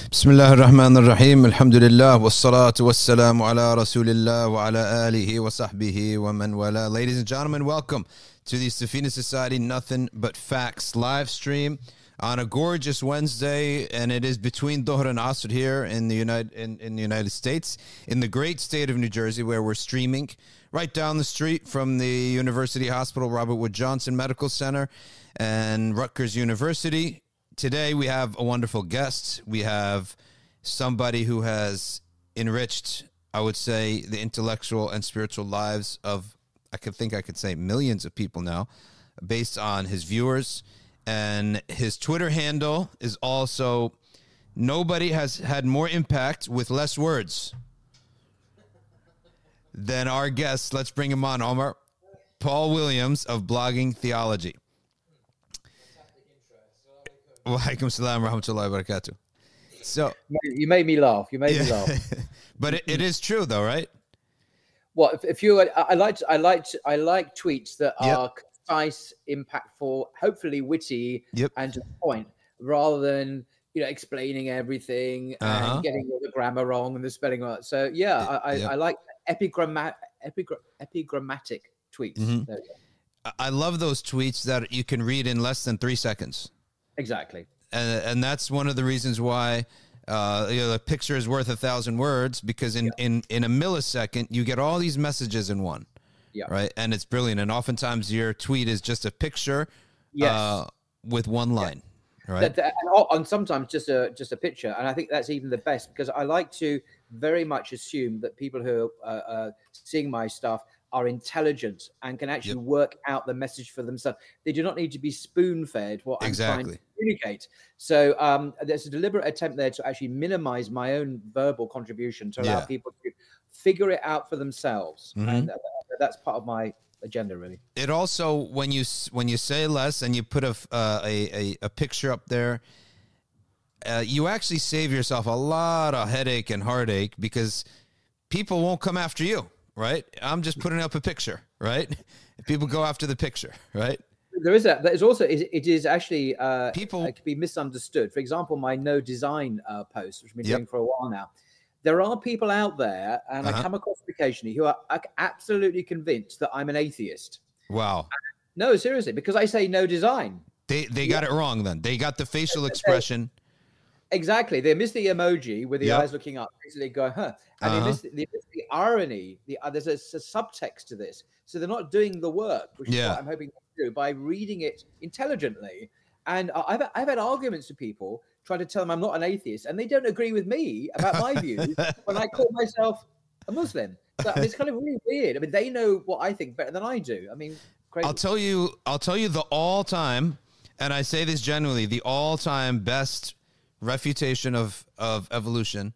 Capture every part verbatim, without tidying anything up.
Bismillah ar-Rahman ar-Rahim. Alhamdulillah. Wassalatu wassalamu ala Rasulillah wa ala alihi wa sahbihi wa man wala. Ladies and gentlemen, welcome to the Safina Society Nothing But Facts live stream on a gorgeous Wednesday, and it is between Dhuhr and Asr here in the United in, in the United States, in the great state of New Jersey, where we're streaming right down the street from the University Hospital, Robert Wood Johnson Medical Center, and Rutgers University. Today we have a wonderful guest. We have somebody who has enriched, I would say, the intellectual and spiritual lives of, I could think I could say millions of people now, based on his viewers. And his Twitter handle is also, nobody has had more impact with less words than our guest. Let's bring him on, Omar. Paul Williams of Blogging Theology. Wa alaikum salam wa rahmatullahi wa barakatuh. So you made me laugh. You made yeah. me laugh. But it, it is true, though, right? Well, if, if you, I, I like, I like, I like tweets that yep. are concise, impactful, hopefully witty, yep. and to the point, rather than you know explaining everything uh-huh. and getting all the grammar wrong and the spelling wrong. So yeah, I, I, yep. I like epigrammat, epigra, epigrammatic tweets. Mm-hmm. I love those tweets that you can read in less than three seconds. Exactly. And and that's one of the reasons why uh, you know, the picture is worth a thousand words, because in, yeah. in, in a millisecond, you get all these messages in one. Yeah. Right. And it's brilliant. And oftentimes your tweet is just a picture yes. uh, with one line. Yeah. Right. That, that, and sometimes just a just a picture. And I think that's even the best, because I like to very much assume that people who are uh, uh, seeing my stuff are intelligent and can actually yep. work out the message for themselves. They do not need to be spoon-fed what exactly. I'm trying to communicate. So um, there's a deliberate attempt there to actually minimize my own verbal contribution to allow yeah. people to figure it out for themselves. Mm-hmm. And uh, that's part of my agenda, really. It also, when you when you say less and you put a uh, a, a, a picture up there, uh, you actually save yourself a lot of headache and heartache, because people won't come after you. Right. I'm just putting up a picture. Right. People go after the picture. Right. There is that. There is also, it is actually, uh, people it can be misunderstood. For example, my no design uh, post, which I've been yep. doing for a while now. There are people out there, and uh-huh. I come across occasionally, who are absolutely convinced that I'm an atheist. Wow. No, seriously, because I say no design. They they got yeah. it wrong then. They got the facial expression. Exactly. They miss the emoji with the yep. eyes looking up. They go, huh. And uh-huh. they, miss the, they miss the irony. The, uh, there's a, a subtext to this. So they're not doing the work, which yeah. is what I'm hoping to do by reading it intelligently. And uh, I've, I've had arguments with people trying to tell them I'm not an atheist, and they don't agree with me about my views when I call myself a Muslim. So I mean, it's kind of really weird. I mean, they know what I think better than I do. I mean, crazy. I'll tell you, I'll tell you the all-time, and I say this genuinely, the all-time best refutation of, of evolution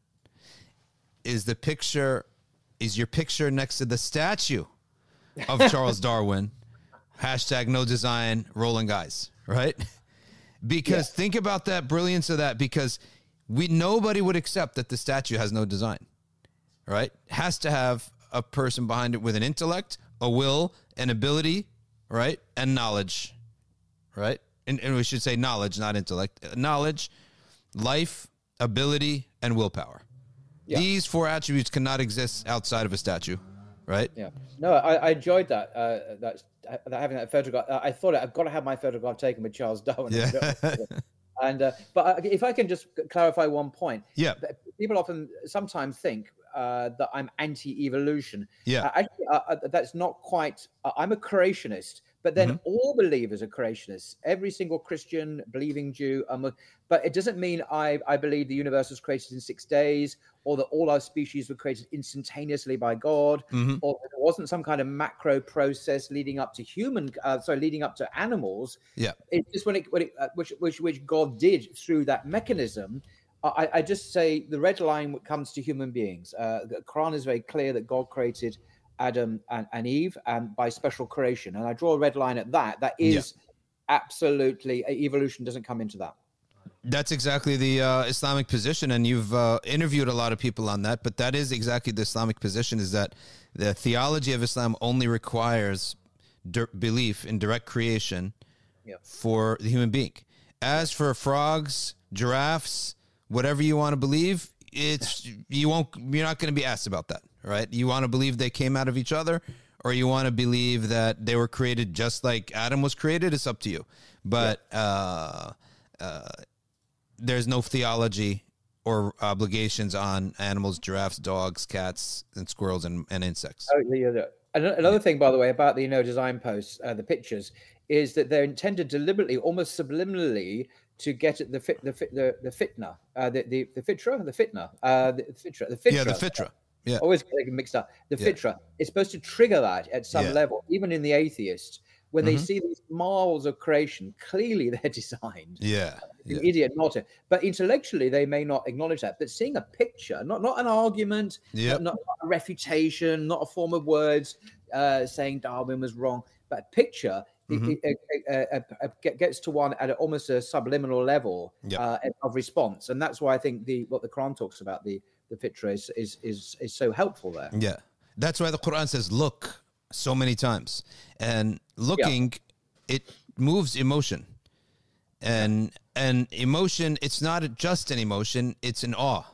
is the picture, is your picture next to the statue of Charles Darwin. Hashtag no design, rolling eyes, right? Because yeah. think about that brilliance of that, because we nobody would accept that the statue has no design, right? Has to have a person behind it with an intellect, a will, an ability, right? And knowledge, right? And, and we should say knowledge, not intellect. Knowledge, life, ability, and willpower. Yeah. These four attributes cannot exist outside of a statue, right? Yeah. No, I, I enjoyed that. Uh, that, that having that photograph. I thought I've got to have my photograph taken with Charles Darwin. Yeah. And uh, but if I can just clarify one point. Yeah. People often sometimes think uh, that I'm anti-evolution. Yeah. Uh, actually, uh, that's not quite. Uh, I'm a creationist. But then mm-hmm. all believers are creationists. Every single Christian, believing Jew. Um, but it doesn't mean I, I believe the universe was created in six days, or that all our species were created instantaneously by God, mm-hmm. or that there wasn't some kind of macro process leading up to human, uh, sorry, leading up to animals. Yeah, it's just when it, when it uh, which which which God did through that mechanism. I, I just say the red line comes to human beings. Uh, the Quran is very clear that God created Adam and, and Eve, and by special creation. And I draw a red line at that. That is yeah. absolutely, evolution doesn't come into that. That's exactly the uh, Islamic position. And you've uh, interviewed a lot of people on that, but that is exactly the Islamic position, is that the theology of Islam only requires di- belief in direct creation yeah. for the human being. As for frogs, giraffes, whatever you want to believe, it's you won't you're not going to be asked about that, right? You want to believe they came out of each other, or you want to believe that they were created just like Adam was created. It's up to you. But yeah. uh, uh, there's no theology or obligations on animals, giraffes, dogs, cats, and squirrels, and, and insects. Oh, yeah. Another thing, by the way, about the no design posts, uh, the pictures, is that they're intended deliberately, almost subliminally, to get at the fit, the fit, the the fitna, uh, the the the fitra, the fitna, uh, the fitra, the fitra. Yeah, the fitra. Yeah, always getting mixed up. The yeah. fitra. It's supposed to trigger that at some yeah. level, even in the atheist. When they mm-hmm. see these marvels of creation, clearly they're designed. Yeah, An yeah. idiot not to. But intellectually, they may not acknowledge that. But seeing a picture, not not an argument, yep. not, not a refutation, not a form of words uh, saying Darwin was wrong, but a picture mm-hmm. it, it, it, it, it gets to one at a, almost a subliminal level yep. uh, of response, and that's why I think the what the Quran talks about the the fitra is is is, is so helpful there. Yeah, that's why the Quran says look so many times, and looking yeah. it moves emotion, and yeah. and emotion, it's not just an emotion, it's an awe,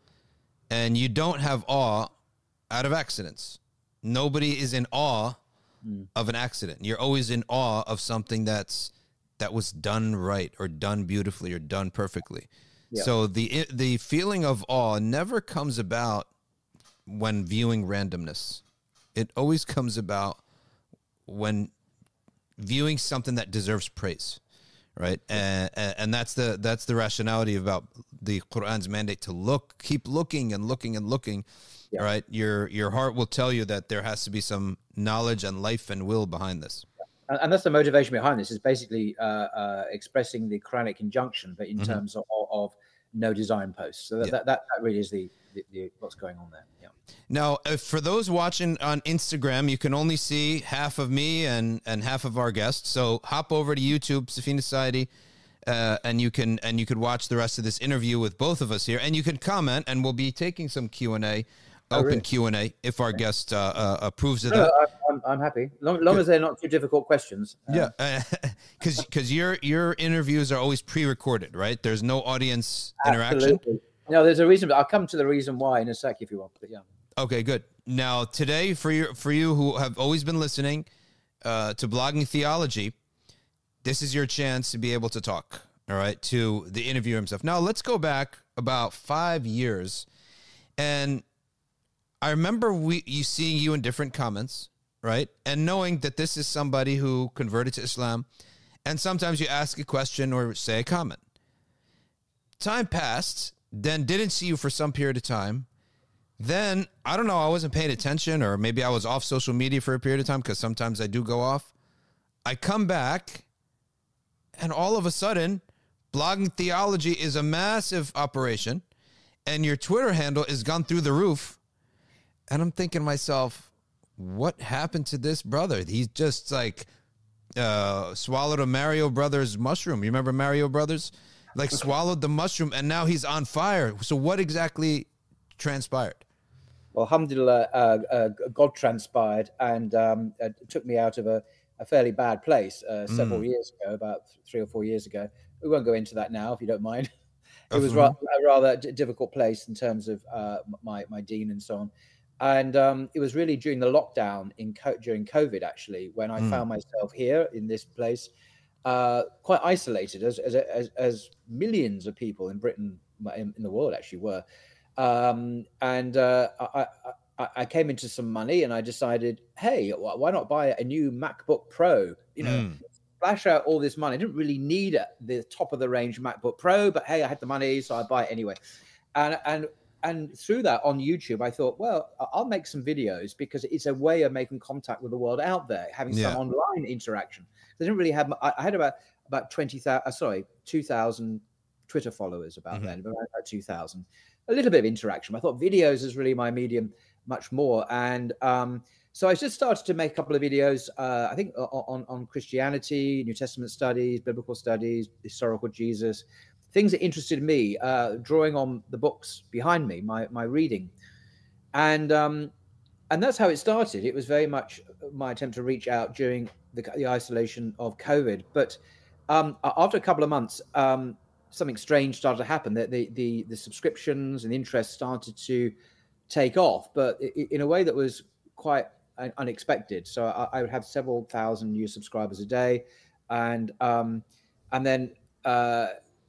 and you don't have awe out of accidents. Nobody is in awe mm. of an accident. You're always in awe of something that's that was done right or done beautifully or done perfectly. Yeah. So the the feeling of awe never comes about when viewing randomness. It always comes about when viewing something that deserves praise, right? And, and that's the that's the rationality about the Quran's mandate to look, keep looking and looking and looking, yeah. right? Your your heart will tell you that there has to be some knowledge and life and will behind this. And that's the motivation behind this, is basically uh, uh, expressing the Quranic injunction, but in mm-hmm. terms of, of no design posts. So that, yeah. that, that, that really is the, the, the what's going on there. Yeah. Now, if for those watching on Instagram, you can only see half of me and, and half of our guests. So hop over to YouTube, Safina Society, uh, and you can and you could watch the rest of this interview with both of us here, and you can comment, and we'll be taking some Q and A. Oh, open really? Q and A if our guest uh, uh, approves of no, that. No, I'm, I'm happy, long, long as they're not too difficult questions. Um, yeah, because uh, because your your interviews are always pre-recorded, right? There's no audience interaction. Absolutely. No, there's a reason. But I'll come to the reason why in a sec if you want. But yeah. Okay, good. Now today, for you for you who have always been listening uh, to Blogging Theology, this is your chance to be able to talk. All right, to the interviewer himself. Now let's go back about five years, and I remember we you seeing you in different comments, right? And knowing that this is somebody who converted to Islam, and sometimes you ask a question or say a comment. Time passed, then didn't see you for some period of time. Then, I don't know, I wasn't paying attention, or maybe I was off social media for a period of time, because sometimes I do go off. I come back, and all of a sudden, Blogging Theology is a massive operation, and your Twitter handle has gone through the roof. And I'm thinking to myself, what happened to this brother? He's just like uh, swallowed a Mario Brothers mushroom. You remember Mario Brothers? Like swallowed the mushroom, and now he's on fire. So what exactly transpired? Well, alhamdulillah, uh, uh, God transpired and um, uh, took me out of a, a fairly bad place uh, several mm. years ago, about three or four years ago. We won't go into that now, if you don't mind. It was ra- a rather d- difficult place in terms of uh, my, my dean and so on. And um, it was really during the lockdown in co- during COVID, actually, when I mm. found myself here in this place, uh, quite isolated, as, as as as millions of people in Britain, in, in the world, actually were. Um, and uh, I, I, I came into some money, and I decided, hey, why not buy a new MacBook Pro? You know, mm. splash out all this money. I didn't really need a, the top of the range MacBook Pro, but hey, I had the money, so I buy it anyway. And and And through that on YouTube, I thought, well, I'll make some videos because it's a way of making contact with the world out there, having yeah. some online interaction. I didn't really have, I had about, about twenty thousand, sorry, two thousand Twitter followers about mm-hmm. then, about two thousand, a little bit of interaction. I thought videos is really my medium much more. And um, so I just started to make a couple of videos, uh, I think on, on Christianity, New Testament studies, biblical studies, historical Jesus, things that interested me, uh, drawing on the books behind me, my my reading, and um, and that's how it started. It was very much my attempt to reach out during the, the isolation of COVID. But um, after a couple of months, um, something strange started to happen. That the, the the subscriptions and the interest started to take off, but in a way that was quite unexpected. So I, I would have several thousand new subscribers a day, and um, and then uh,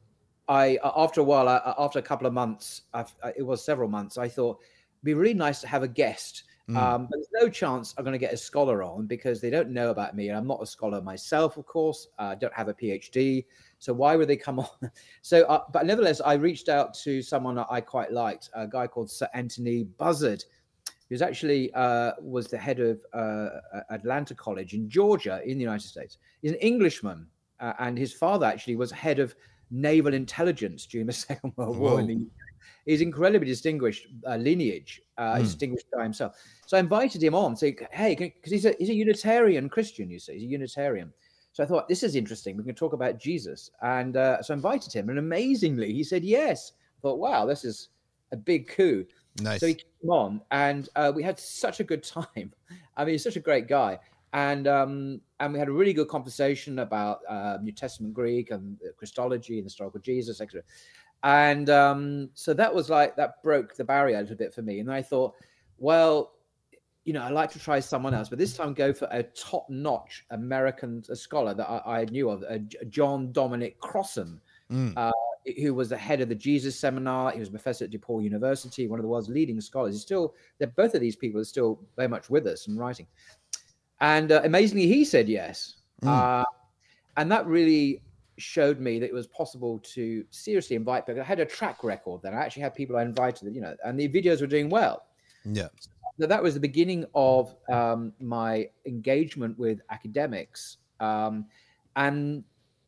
I after a while, I, after a couple of months, I've, it was several months, I thought it'd be really nice to have a guest. Mm. Um, but there's no chance I'm going to get a scholar on because they don't know about me. And I'm not a scholar myself, of course. I uh, don't have a PhD. So why would they come on? So, uh, but nevertheless, I reached out to someone that I quite liked, a guy called Sir Anthony Buzzard, who's actually uh, was the head of uh, Atlanta College in Georgia in the United States. He's an Englishman, uh, and his father actually was head of naval intelligence during the Second World Whoa. War in the U K. He's incredibly distinguished uh, lineage, uh, mm. distinguished by himself. So I invited him on, saying, hey, because he's a, he's a Unitarian Christian, you see, he's a Unitarian. So I thought, this is interesting. We can talk about Jesus. And uh, so I invited him. And amazingly, he said yes. I thought, wow, this is a big coup. Nice. So he came on, and uh, we had such a good time. I mean, he's such a great guy. And um, and we had a really good conversation about uh, New Testament Greek and Christology and historical Jesus, et cetera. And um, so that was like, that broke the barrier a little bit for me. And I thought, well, you know, I'd like to try someone else, but this time go for a top-notch American scholar that I, I knew of, uh, John Dominic Crossan, mm. uh, who was the head of the Jesus Seminar. He was a professor at DePaul University, one of the world's leading scholars. He's still, both of these people are still very much with us and writing. And uh, amazingly, he said yes. Mm. Uh, and that really showed me that it was possible to seriously invite people. I had a track record then. I actually had people I invited, you know, and the videos were doing well. Yeah. So that was the beginning of um, my engagement with academics. Um, and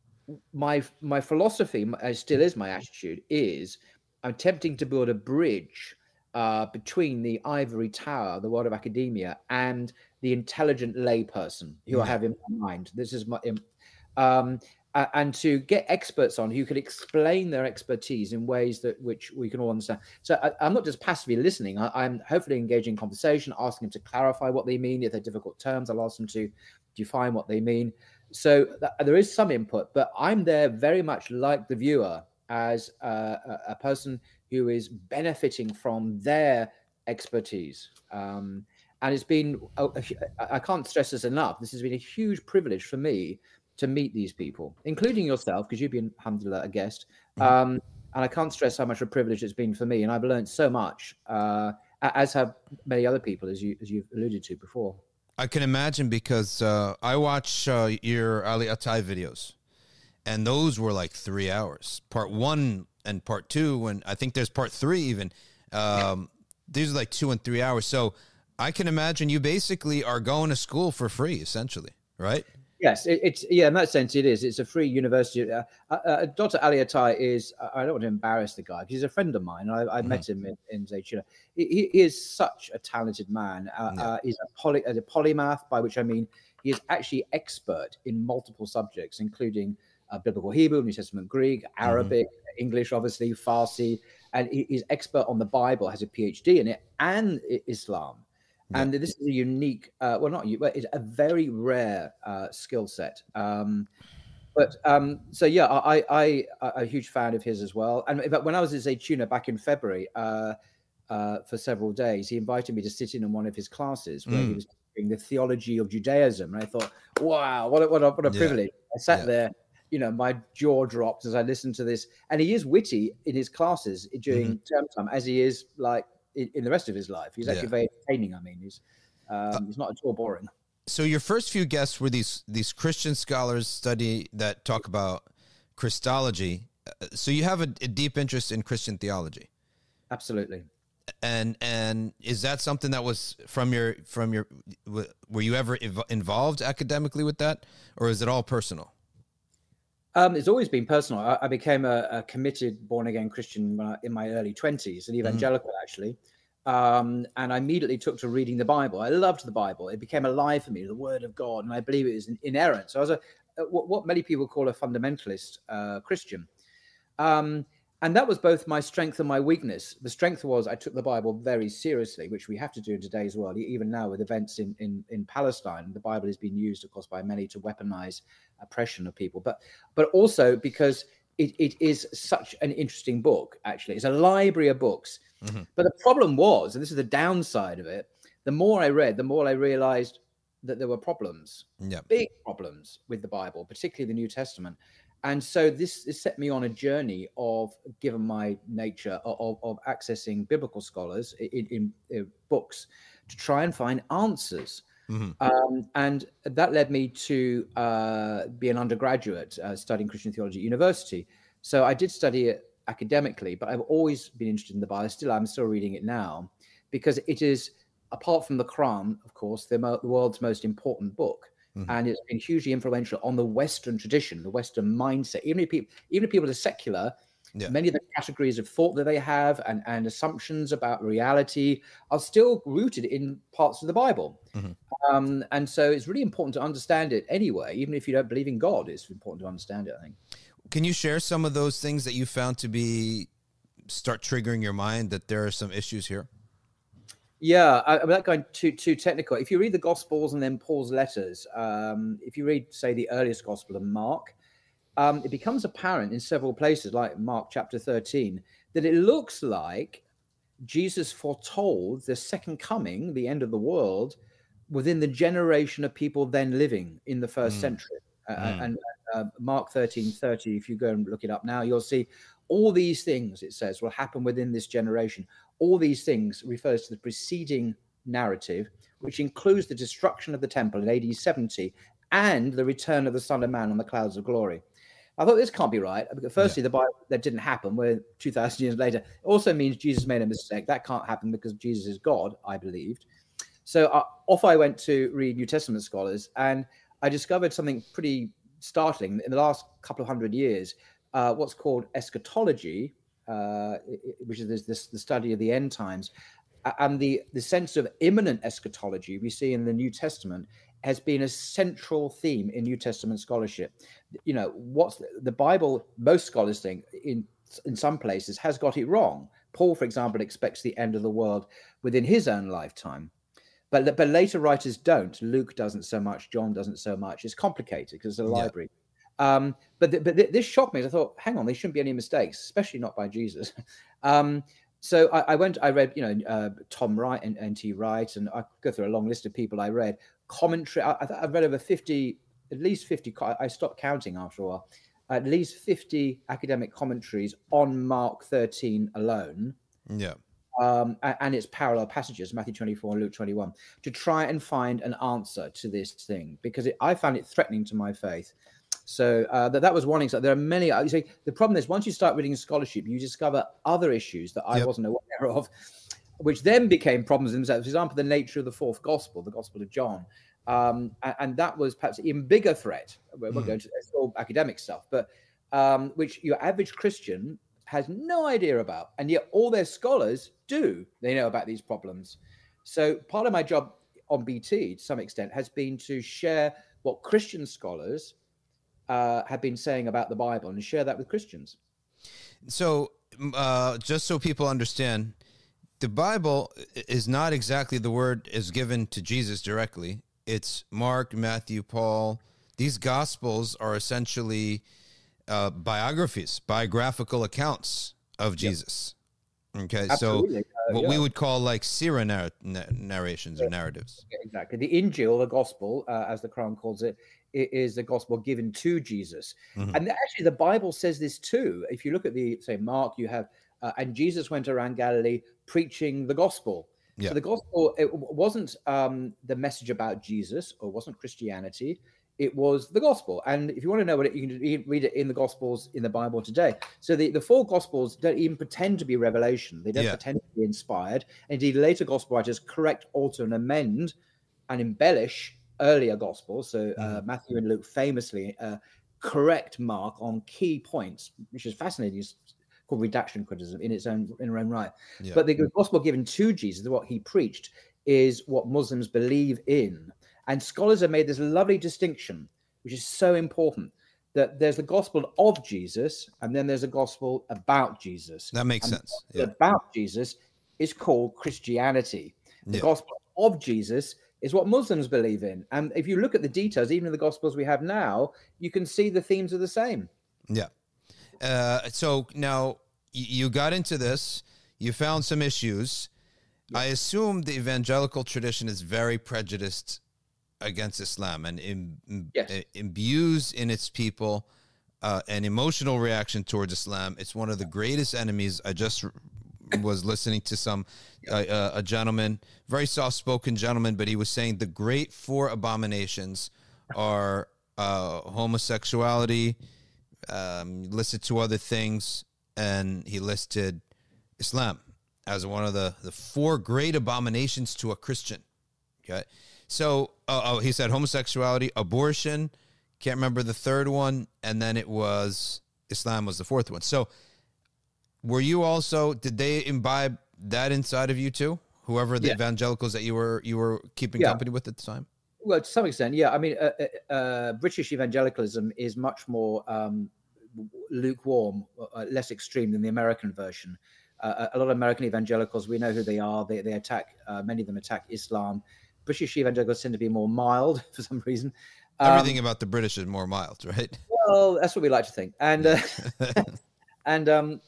my my philosophy, as still is my attitude, is I'm attempting to build a bridge uh, between the ivory tower, the world of academia, and the intelligent layperson who yeah. I have in my mind. This is my, um, uh, and to get experts on who can explain their expertise in ways that which we can all understand. So I, I'm not just passively listening. I, I'm hopefully engaging in conversation, asking them to clarify what they mean. If they're difficult terms, I'll ask them to define what they mean. So th- there is some input, but I'm there very much like the viewer as uh, a, a person who is benefiting from their expertise. Um, and it's been, oh, I can't stress this enough, this has been a huge privilege for me to meet these people, including yourself, because you've been, alhamdulillah, a guest. Mm-hmm. Um, and I can't stress how much a privilege it's been for me. And I've learned so much, uh, as have many other people, as, you, as you've alluded to before. I can imagine, because uh, I watch uh, your Ali Attai videos, and those were like three hours. Part one and part two, and I think there's part three even. Um, these are like two and three hours. So I can imagine you basically are going to school for free, essentially, right? Yes, it, it's yeah. In that sense, it is. It's a free university. Uh, uh, Doctor Ali Attai is. I don't want to embarrass the guy because he's a friend of mine. I, I mm-hmm. met him in, in Zaytuna. He, he is such a talented man. Uh, yeah. uh, he's a, poly, a polymath, by which I mean he is actually expert in multiple subjects, including uh, biblical Hebrew, New Testament Greek, Arabic, mm-hmm. English, obviously, Farsi, and he, he's expert on the Bible. Has a PhD in it and Islam. Yeah. And this is a unique, uh, well, not you, but it's a very rare uh, skill set. Um, but um, so, yeah, I, I, I'm a huge fan of his as well. And in fact, when I was at Zaytuna back in February uh, uh, for several days, he invited me to sit in on one of his classes where mm. he was doing the theology of Judaism. And I thought, wow, what a, what a, what a yeah. privilege. I sat yeah. there, you know, my jaw dropped as I listened to this. And he is witty in his classes during mm-hmm. term time, as he is like, in the rest of his life. He's actually yeah. very entertaining. I mean, he's um, uh, he's not at all boring. So your first few guests were these these Christian scholars study that talk about Christology. So you have a, a deep interest in Christian theology. Absolutely. And and is that something that was from your from your were you ever ev- involved academically with that, or is it all personal? Um, it's always been personal. I, I became a, a committed born-again Christian when I, in my early twenties, an evangelical, mm-hmm. actually. Um, and I immediately took to reading the Bible. I loved the Bible. It became alive for me, the Word of God, and I believe it is inerrant. So I was a, what, what many people call a fundamentalist uh, Christian. Um, and that was both my strength and my weakness. The strength was I took the Bible very seriously, which we have to do in today's world, even now with events in, in, in Palestine. The Bible is being used, of course, by many to weaponize oppression of people. But but also because it, it is such an interesting book, actually. It's a library of books. Mm-hmm. But the problem was, and this is the downside of it, the more I read, the more I realized that there were problems, yeah. big problems with the Bible, particularly the New Testament. And so this, this set me on a journey of, given my nature, of, of accessing biblical scholars in, in, in books to try and find answers. Mm-hmm. Um, and that led me to uh, be an undergraduate uh, studying Christian theology at university. So I did study it academically, but I've always been interested in the Bible. Still, I'm still reading it now because it is, apart from the Quran, of course, the, mo- the world's most important book. Mm-hmm. And it's been hugely influential on the Western tradition, the Western mindset. Even if people, even if people are secular, yeah. many of the categories of thought that they have and, and assumptions about reality are still rooted in parts of the Bible. Mm-hmm. Um, and so it's really important to understand it anyway. Even if you don't believe in God, it's important to understand it, I think. Can you share some of those things that you found to be start triggering your mind that there are some issues here? Yeah, I, I'm not going too too technical. If you read the Gospels and then Paul's letters, um, if you read, say, the earliest Gospel of Mark, um, it becomes apparent in several places, like Mark chapter thirteen, that it looks like Jesus foretold the second coming, the end of the world, within the generation of people then living in the first mm. century. Uh, mm. And uh, Mark thirteen thirty, if you go and look it up now, you'll see all these things, it says, will happen within this generation. All these things refers to the preceding narrative, which includes the destruction of the temple in A D seventy and the return of the Son of Man on the clouds of glory. I thought this can't be right. Because firstly, yeah. the Bible, that didn't happen. We're two thousand years later. It also means Jesus made a mistake. That can't happen because Jesus is God, I believed. So uh, off I went to read New Testament scholars, and I discovered something pretty startling. In the last couple of hundred years, uh, what's called eschatology, uh, which is this, this, the study of the end times, and the, the sense of imminent eschatology we see in the New Testament has been a central theme in New Testament scholarship. You know, what's the Bible, most scholars think, in, in some places, has got it wrong. Paul, for example, expects the end of the world within his own lifetime. But, but later writers don't. Luke doesn't so much. John doesn't so much. It's complicated because it's a library. Yeah. Um, but th- but th- this shocked me. I thought, hang on, there shouldn't be any mistakes, especially not by Jesus. um, so I, I went, I read, you know, uh, Tom Wright and N T Wright, and I go through a long list of people I read. Commentary, I, I, I've read over fifty, at least fifty, I stopped counting after a while, at least fifty academic commentaries on Mark thirteen alone. Yeah. Um, and its parallel passages, Matthew twenty-four and Luke twenty-one, to try and find an answer to this thing, because it, I found it threatening to my faith. So uh, that, that was one example. There are many. You see, the problem is once you start reading scholarship, you discover other issues that I yep. wasn't aware of, which then became problems themselves. For example, the nature of the fourth gospel, the Gospel of John. Um, and, and that was perhaps an even bigger threat. We're mm. going to it's all academic stuff, but um, which your average Christian has no idea about, and yet all their scholars do. They know about these problems. So part of my job on B T, to some extent, has been to share what Christian scholars uh, have been saying about the Bible and share that with Christians. So uh, just so people understand, the Bible is not exactly the word is given to Jesus directly. It's Mark, Matthew, Paul. These Gospels are essentially Uh, biographies, biographical accounts of Jesus. Yep. Okay, Absolutely. so uh, what yeah. we would call like Sirah narr- narrations yeah. or narratives. Yeah, exactly. The Injil, the Gospel, uh, as the Quran calls it, it, is the Gospel given to Jesus. Mm-hmm. And actually, the Bible says this too. If you look at the, say, Mark, you have, uh, and Jesus went around Galilee preaching the Gospel. Yeah. So the Gospel, it wasn't um, the message about Jesus, or wasn't Christianity. It was the gospel. And if you want to know what it, you can read it in the Gospels in the Bible today. So the, the four Gospels don't even pretend to be revelation. They don't yeah. pretend to be inspired. Indeed, later Gospel writers correct, alter, and amend and embellish earlier Gospels. So uh, mm. Matthew and Luke famously uh, correct Mark on key points, which is fascinating. It's called redaction criticism in its own in its own right. Yeah. But the Gospel given to Jesus, what he preached, is what Muslims believe in. And scholars have made this lovely distinction, which is so important, that there's the gospel of Jesus, and then there's a gospel about Jesus. That makes and sense. The yeah. about Jesus is called Christianity. The yeah. gospel of Jesus is what Muslims believe in. And if you look at the details, even in the gospels we have now, you can see the themes are the same. Yeah. Uh, so now you got into this, you found some issues. Yeah. I assume the evangelical tradition is very prejudiced against Islam and Im- yes. imbues in its people uh, an emotional reaction towards Islam. It's one of the greatest enemies. I just was listening to some uh, uh, a gentleman, very soft-spoken gentleman, but he was saying the great four abominations are uh, homosexuality, um, listed two other things, and he listed Islam as one of the, the four great abominations to a Christian. Okay. So uh, oh, he said homosexuality, abortion, can't remember the third one, and then it was Islam was the fourth one. So were you also, did they imbibe that inside of you too? Whoever the yeah. evangelicals that you were you were keeping yeah. company with at the time? Well, to some extent, yeah. I mean, uh, uh, British evangelicalism is much more um, lukewarm, uh, less extreme than the American version. Uh, a lot of American evangelicals, we know who they are. They they attack, uh, many of them attack Islam. British evangelicals tend to be more mild for some reason. Um, Everything about the British is more mild, right? Well, that's what we like to think. And uh, and um,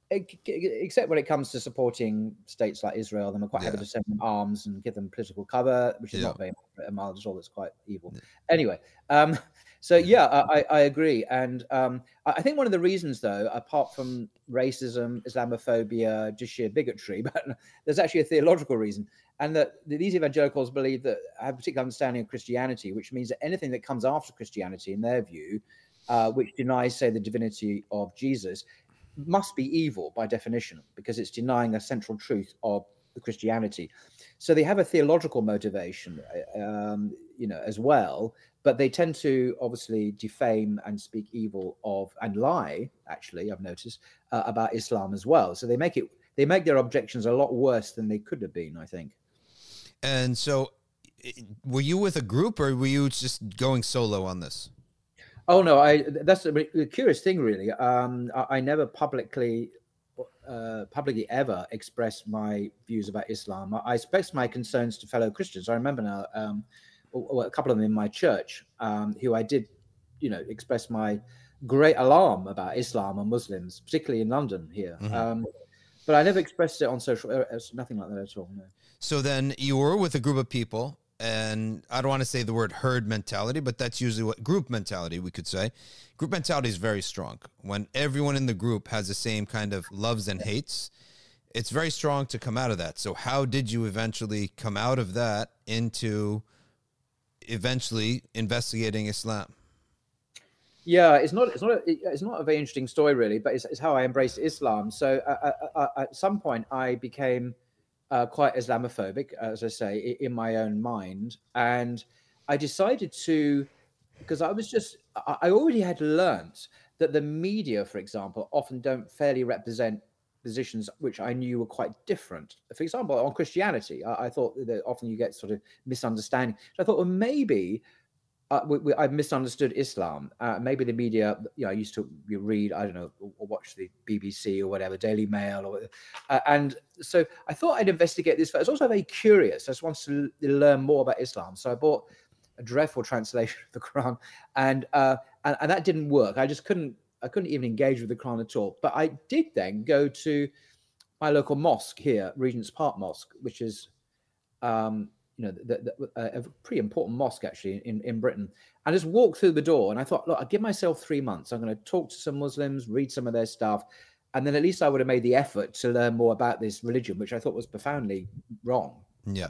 except when it comes to supporting states like Israel, then we're quite yeah. happy to send them arms and give them political cover, which is yeah. not very mild at all. It's quite evil. Yeah. Anyway, um, so yeah, I, I agree. And um, I think one of the reasons, though, apart from racism, Islamophobia, just sheer bigotry, but there's actually a theological reason. And that these evangelicals believe that have a particular understanding of Christianity, which means that anything that comes after Christianity, in their view, uh, which denies, say, the divinity of Jesus, must be evil by definition, because it's denying a central truth of the Christianity. So they have a theological motivation, um, you know, as well, but they tend to obviously defame and speak evil of and lie. Actually, I've noticed uh, about Islam as well. So they make it, they make their objections a lot worse than they could have been, I think. And so, were you with a group, or were you just going solo on this? Oh no, I. That's a curious thing, really. Um, I, I never publicly, uh, publicly ever expressed my views about Islam. I, I expressed my concerns to fellow Christians. I remember now, um, a couple of them in my church, um, who I did, you know, express my great alarm about Islam and Muslims, particularly in London here. Mm-hmm. Um, but I never expressed it on social. Uh, nothing like that at all. No. So then you were with a group of people. And I don't want to say the word herd mentality, but that's usually what group mentality we could say. Group mentality is very strong. When everyone in the group has the same kind of loves and hates, it's very strong to come out of that. So how did you eventually come out of that into eventually investigating Islam? Yeah, it's not it's not a, it's not a very interesting story really, but it's, it's how I embraced Islam. So uh, uh, uh, at some point I became Uh, quite Islamophobic, as I say, in my own mind. And I decided to, because I was just, I already had learnt that the media, for example, often don't fairly represent positions which I knew were quite different. For example, on Christianity, I, I thought that often you get sort of misunderstanding. So I thought, well, maybe Uh, we, we, I've misunderstood Islam. Uh, maybe the media, you know, I used to read, I don't know, or watch the B B C or whatever, Daily Mail, or uh, and so I thought I'd investigate this. I was also very curious. I just wanted to learn more about Islam. So I bought a dreadful translation of the Quran, and uh, and, and that didn't work. I just couldn't, I couldn't even engage with the Quran at all. But I did then go to my local mosque here, Regent's Park Mosque, which is, um, you know, the, the, uh, a pretty important mosque actually in, in Britain. I just walked through the door and I thought, look, I'll give myself three months. I'm going to talk to some Muslims, read some of their stuff. And then at least I would have made the effort to learn more about this religion, which I thought was profoundly wrong. Yeah.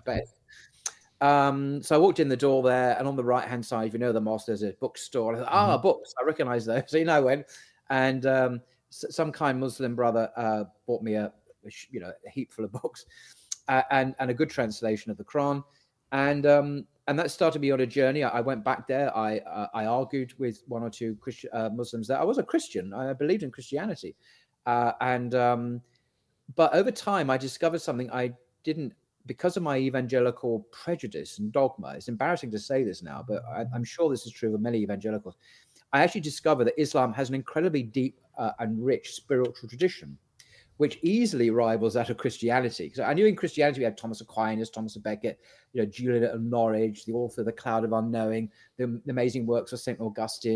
Um, so I walked in the door there, and on the right-hand side, if you know the mosque, there's a bookstore. I thought, ah, mm-hmm. books, I recognize those. So, you know, I went, and um, some kind Muslim brother uh, bought me a, you know, a heap full of books. Uh, and, and a good translation of the Quran. And um, and that started me on a journey. I, I went back there. I uh, I argued with one or two Christian, uh, Muslims there. I was a Christian. I believed in Christianity. Uh, and um, but over time, I discovered something I didn't, because of my evangelical prejudice and dogma. It's embarrassing to say this now, but I, I'm sure this is true of many evangelicals. I actually discovered that Islam has an incredibly deep uh, and rich spiritual tradition, which easily rivals that of Christianity. Because I knew in Christianity we had Thomas Aquinas, Thomas of Becket, you know, Julian of Norwich, the author of The Cloud of Unknowing, the, the amazing works of Saint Augustine,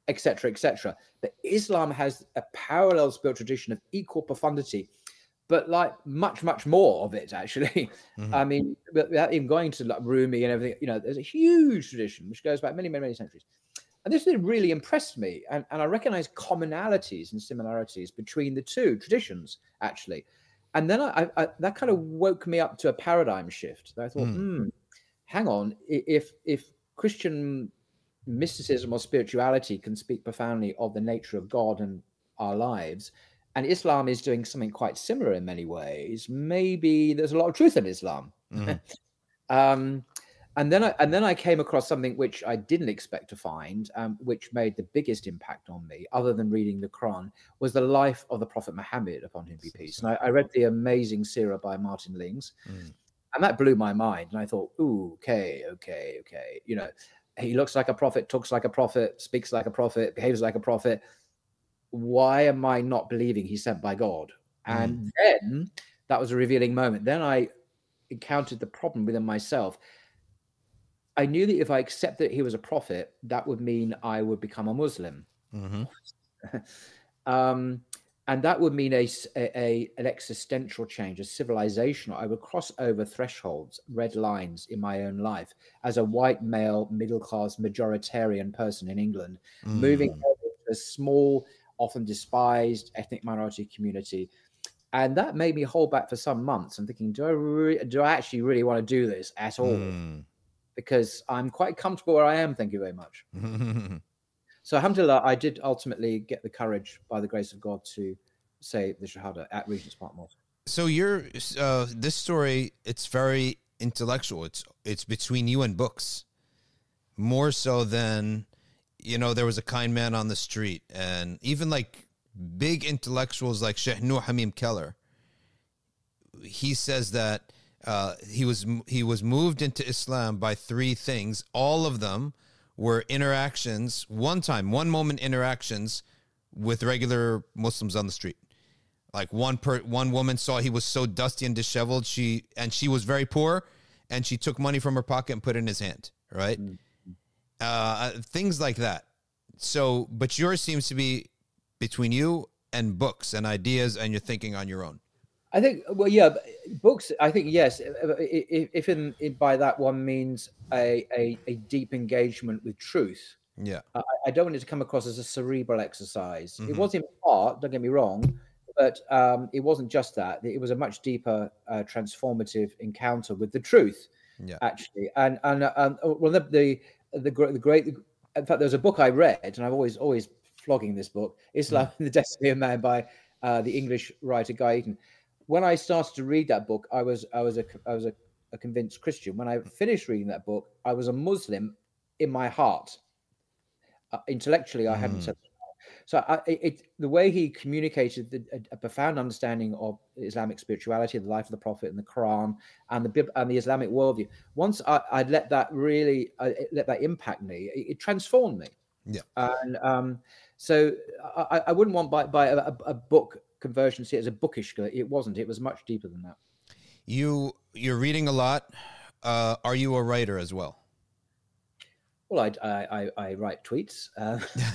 et cetera, et cetera. But Islam has a parallel spiritual tradition of equal profundity, but like much, much more of it, actually. Mm-hmm. I mean, without even going to like Rumi and everything, you know, there's a huge tradition which goes back many, many, many centuries. And this really impressed me. And, and I recognize commonalities and similarities between the two traditions, actually. And then I, I, that kind of woke me up to a paradigm shift. I thought, mm. hmm, hang on, if if Christian mysticism or spirituality can speak profoundly of the nature of God and our lives, and Islam is doing something quite similar in many ways, maybe there's a lot of truth in Islam. Mm. um, and then I and then I came across something which I didn't expect to find, um, which made the biggest impact on me, other than reading the Quran, was the life of the Prophet Muhammad, upon him be peace. And I, I read the amazing Sirah by Martin Lings, mm. and that blew my mind. And I thought, ooh, okay, okay, okay. You know, he looks like a prophet, talks like a prophet, speaks like a prophet, behaves like a prophet. Why am I not believing he's sent by God? And mm. then that was a revealing moment. Then I encountered the problem within myself. I knew that if I accepted that he was a prophet, that would mean I would become a Muslim. Mm-hmm. um, and that would mean a, a, an existential change, a civilizational. I would cross over thresholds, red lines in my own life as a white male, middle-class, majoritarian person in England, mm. moving over to a small, often despised ethnic minority community. And that made me hold back for some months. I'm thinking, do I, re- do I actually really want to do this at all? Mm. Because I'm quite comfortable where I am, thank you very much. So alhamdulillah, I did ultimately get the courage, by the grace of God, to say the Shahada at Regent's Park Mosque. So you're, uh, this story, it's very intellectual. It's it's between you and books. More so than, you know, there was a kind man on the street. And even like big intellectuals like Sheikh Nuh Hamim Keller, he says that Uh, he was he was moved into Islam by three things. All of them were interactions, one time, one moment interactions with regular Muslims on the street. Like one per one woman saw he was so dusty and disheveled, she and she was very poor, and she took money from her pocket and put it in his hand. Right, mm-hmm. uh, things like that. So, but yours seems to be between you and books and ideas, and you're thinking on your own. I think, well, yeah, books, I think, yes, if in, if by that one means a, a, a deep engagement with truth. Yeah. I, I don't want it to come across as a cerebral exercise. Mm-hmm. It was in part, don't get me wrong, but um, it wasn't just that. It was a much deeper uh, transformative encounter with the truth, yeah. actually. And, and, and well, the, the, the, the great, in fact, there's a book I read, and I'm always, always flogging this book, Islam mm. and the Destiny of Man by uh, the English writer Guy Eaton. When I started to read that book, I was I was a I was a, a convinced Christian. When I finished reading that book, I was a Muslim in my heart. Uh, intellectually, I mm. hadn't said so. I, it, the way he communicated the, a, a profound understanding of Islamic spirituality, the life of the Prophet, and the Quran, and the and the Islamic worldview. Once I, I'd let that really I let that impact me, it, it transformed me. Yeah, and um, so I, I wouldn't want by by a, a book conversion see it as a bookish. It wasn't. It was much deeper than that. You you're reading a lot. Uh, are you a writer as well? Well, I I, I write tweets. Uh.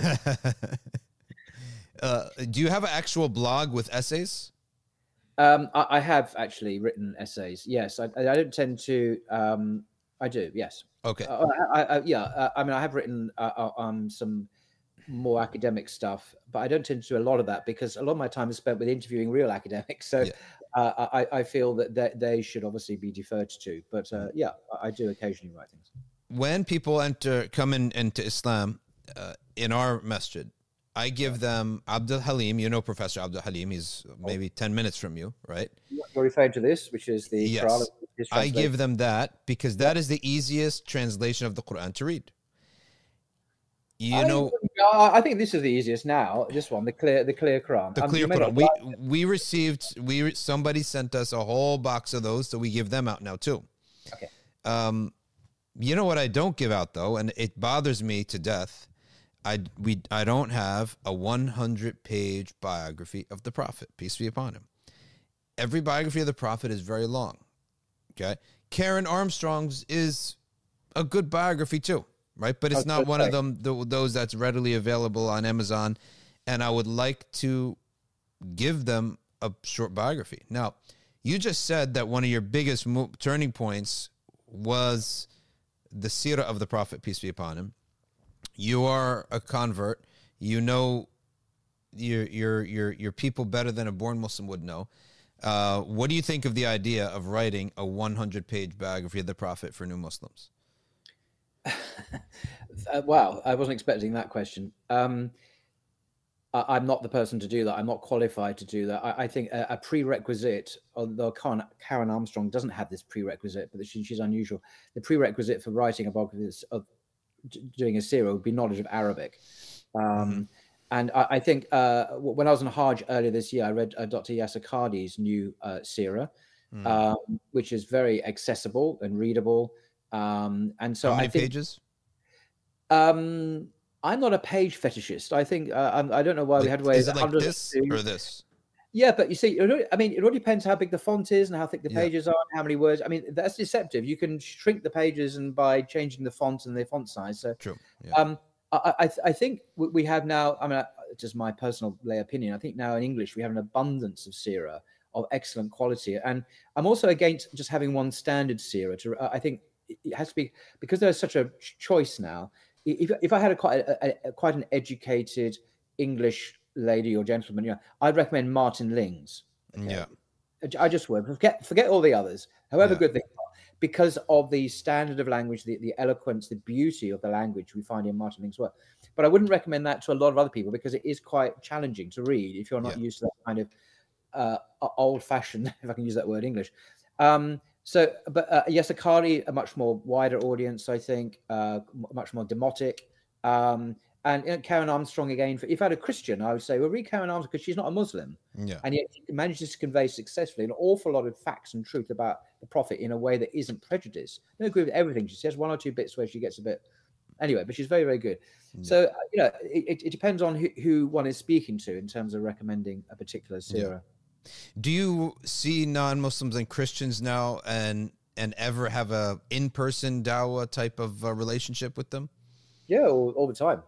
uh, do you have an actual blog with essays? Um, I, I have actually written essays. Yes, I, I don't tend to. Um, I do. Yes. Okay. Uh, I, I, yeah. Uh, I mean, I have written uh, um, some more academic stuff, but I don't tend to do a lot of that because a lot of my time is spent with interviewing real academics. So yeah. uh, I, I feel that they, they should obviously be deferred to. But uh, yeah, I do occasionally write things. When people enter, come in into Islam uh, in our masjid, I give them Abdul Halim. You know Professor Abdul Halim. He's maybe ten minutes from you, right? You're referring to this, which is the yes. Quran. I give them that because that is the easiest translation of the Quran to read. You I know, think, I think this is the easiest now. This one, the clear, the clear Quran. The clear um, Quran. We we received we somebody sent us a whole box of those, so we give them out now too. Okay. Um, you know what I don't give out though, and it bothers me to death. I we I don't have a one hundred page biography of the Prophet, peace be upon him. Every biography of the Prophet is very long. Okay, Karen Armstrong's is a good biography too. right? But it's not one of them, the, those that's readily available on Amazon. And I would like to give them a short biography. Now, you just said that one of your biggest mo- turning points was the seerah of the Prophet, peace be upon him. You are a convert. You know your your your your people better than a born Muslim would know. Uh, what do you think of the idea of writing a hundred page biography of the Prophet for new Muslims? uh, wow, I wasn't expecting that question. Um, I, I'm not the person to do that. I'm not qualified to do that. I, I think a, a prerequisite, although Karen, Karen Armstrong doesn't have this prerequisite, but she, she's unusual. The prerequisite for writing a biography of doing a seerah would be knowledge of Arabic. Um, mm-hmm. And I, I think uh, when I was on Hajj earlier this year, I read uh, Doctor Yasser Qadhi's new uh, seerah, mm. um, which is very accessible and readable. Um, and so How many I think, pages? Um, I'm not a page fetishist. I think uh, I don't know why like, we had to wait. Is it like this or this? Yeah, but you see, I mean, it all depends how big the font is and how thick the yeah. pages are and how many words. I mean, that's deceptive. You can shrink the pages and by changing the font and the font size. So, True. Yeah. Um, I, I, I think we have now, I mean, just my personal lay opinion, I think now in English we have an abundance of seerah of excellent quality. And I'm also against just having one standard seerah. To, I think it has to be, because there's such a choice now. If, if I had a quite, a, a, quite an educated English lady or gentleman, you know, I'd recommend Martin Lings. Okay? Yeah. I just would. Forget, forget all the others, however yeah. good they are. Because of the standard of language, the, the eloquence, the beauty of the language we find in Martin Lings' work. But I wouldn't recommend that to a lot of other people because it is quite challenging to read if you're not yeah. used to that kind of uh, old-fashioned, if I can use that word, English. Um, so, but uh, Yasser Qadhi, a much more wider audience, I think, uh, much more demotic. Um, And, and Karen Armstrong, again, if I had a Christian, I would say, well, read Karen Armstrong because she's not a Muslim. Yeah. And yet she manages to convey successfully an awful lot of facts and truth about the Prophet in a way that isn't prejudiced. I don't agree with everything. She says one or two bits where she gets a bit... Anyway, but she's very, very good. Yeah. So, you know, it, it depends on who, who one is speaking to in terms of recommending a particular seerah. Yeah. Do you see non-Muslims and Christians now and and ever have a in-person dawah type of uh, relationship with them? Yeah, all, all the time.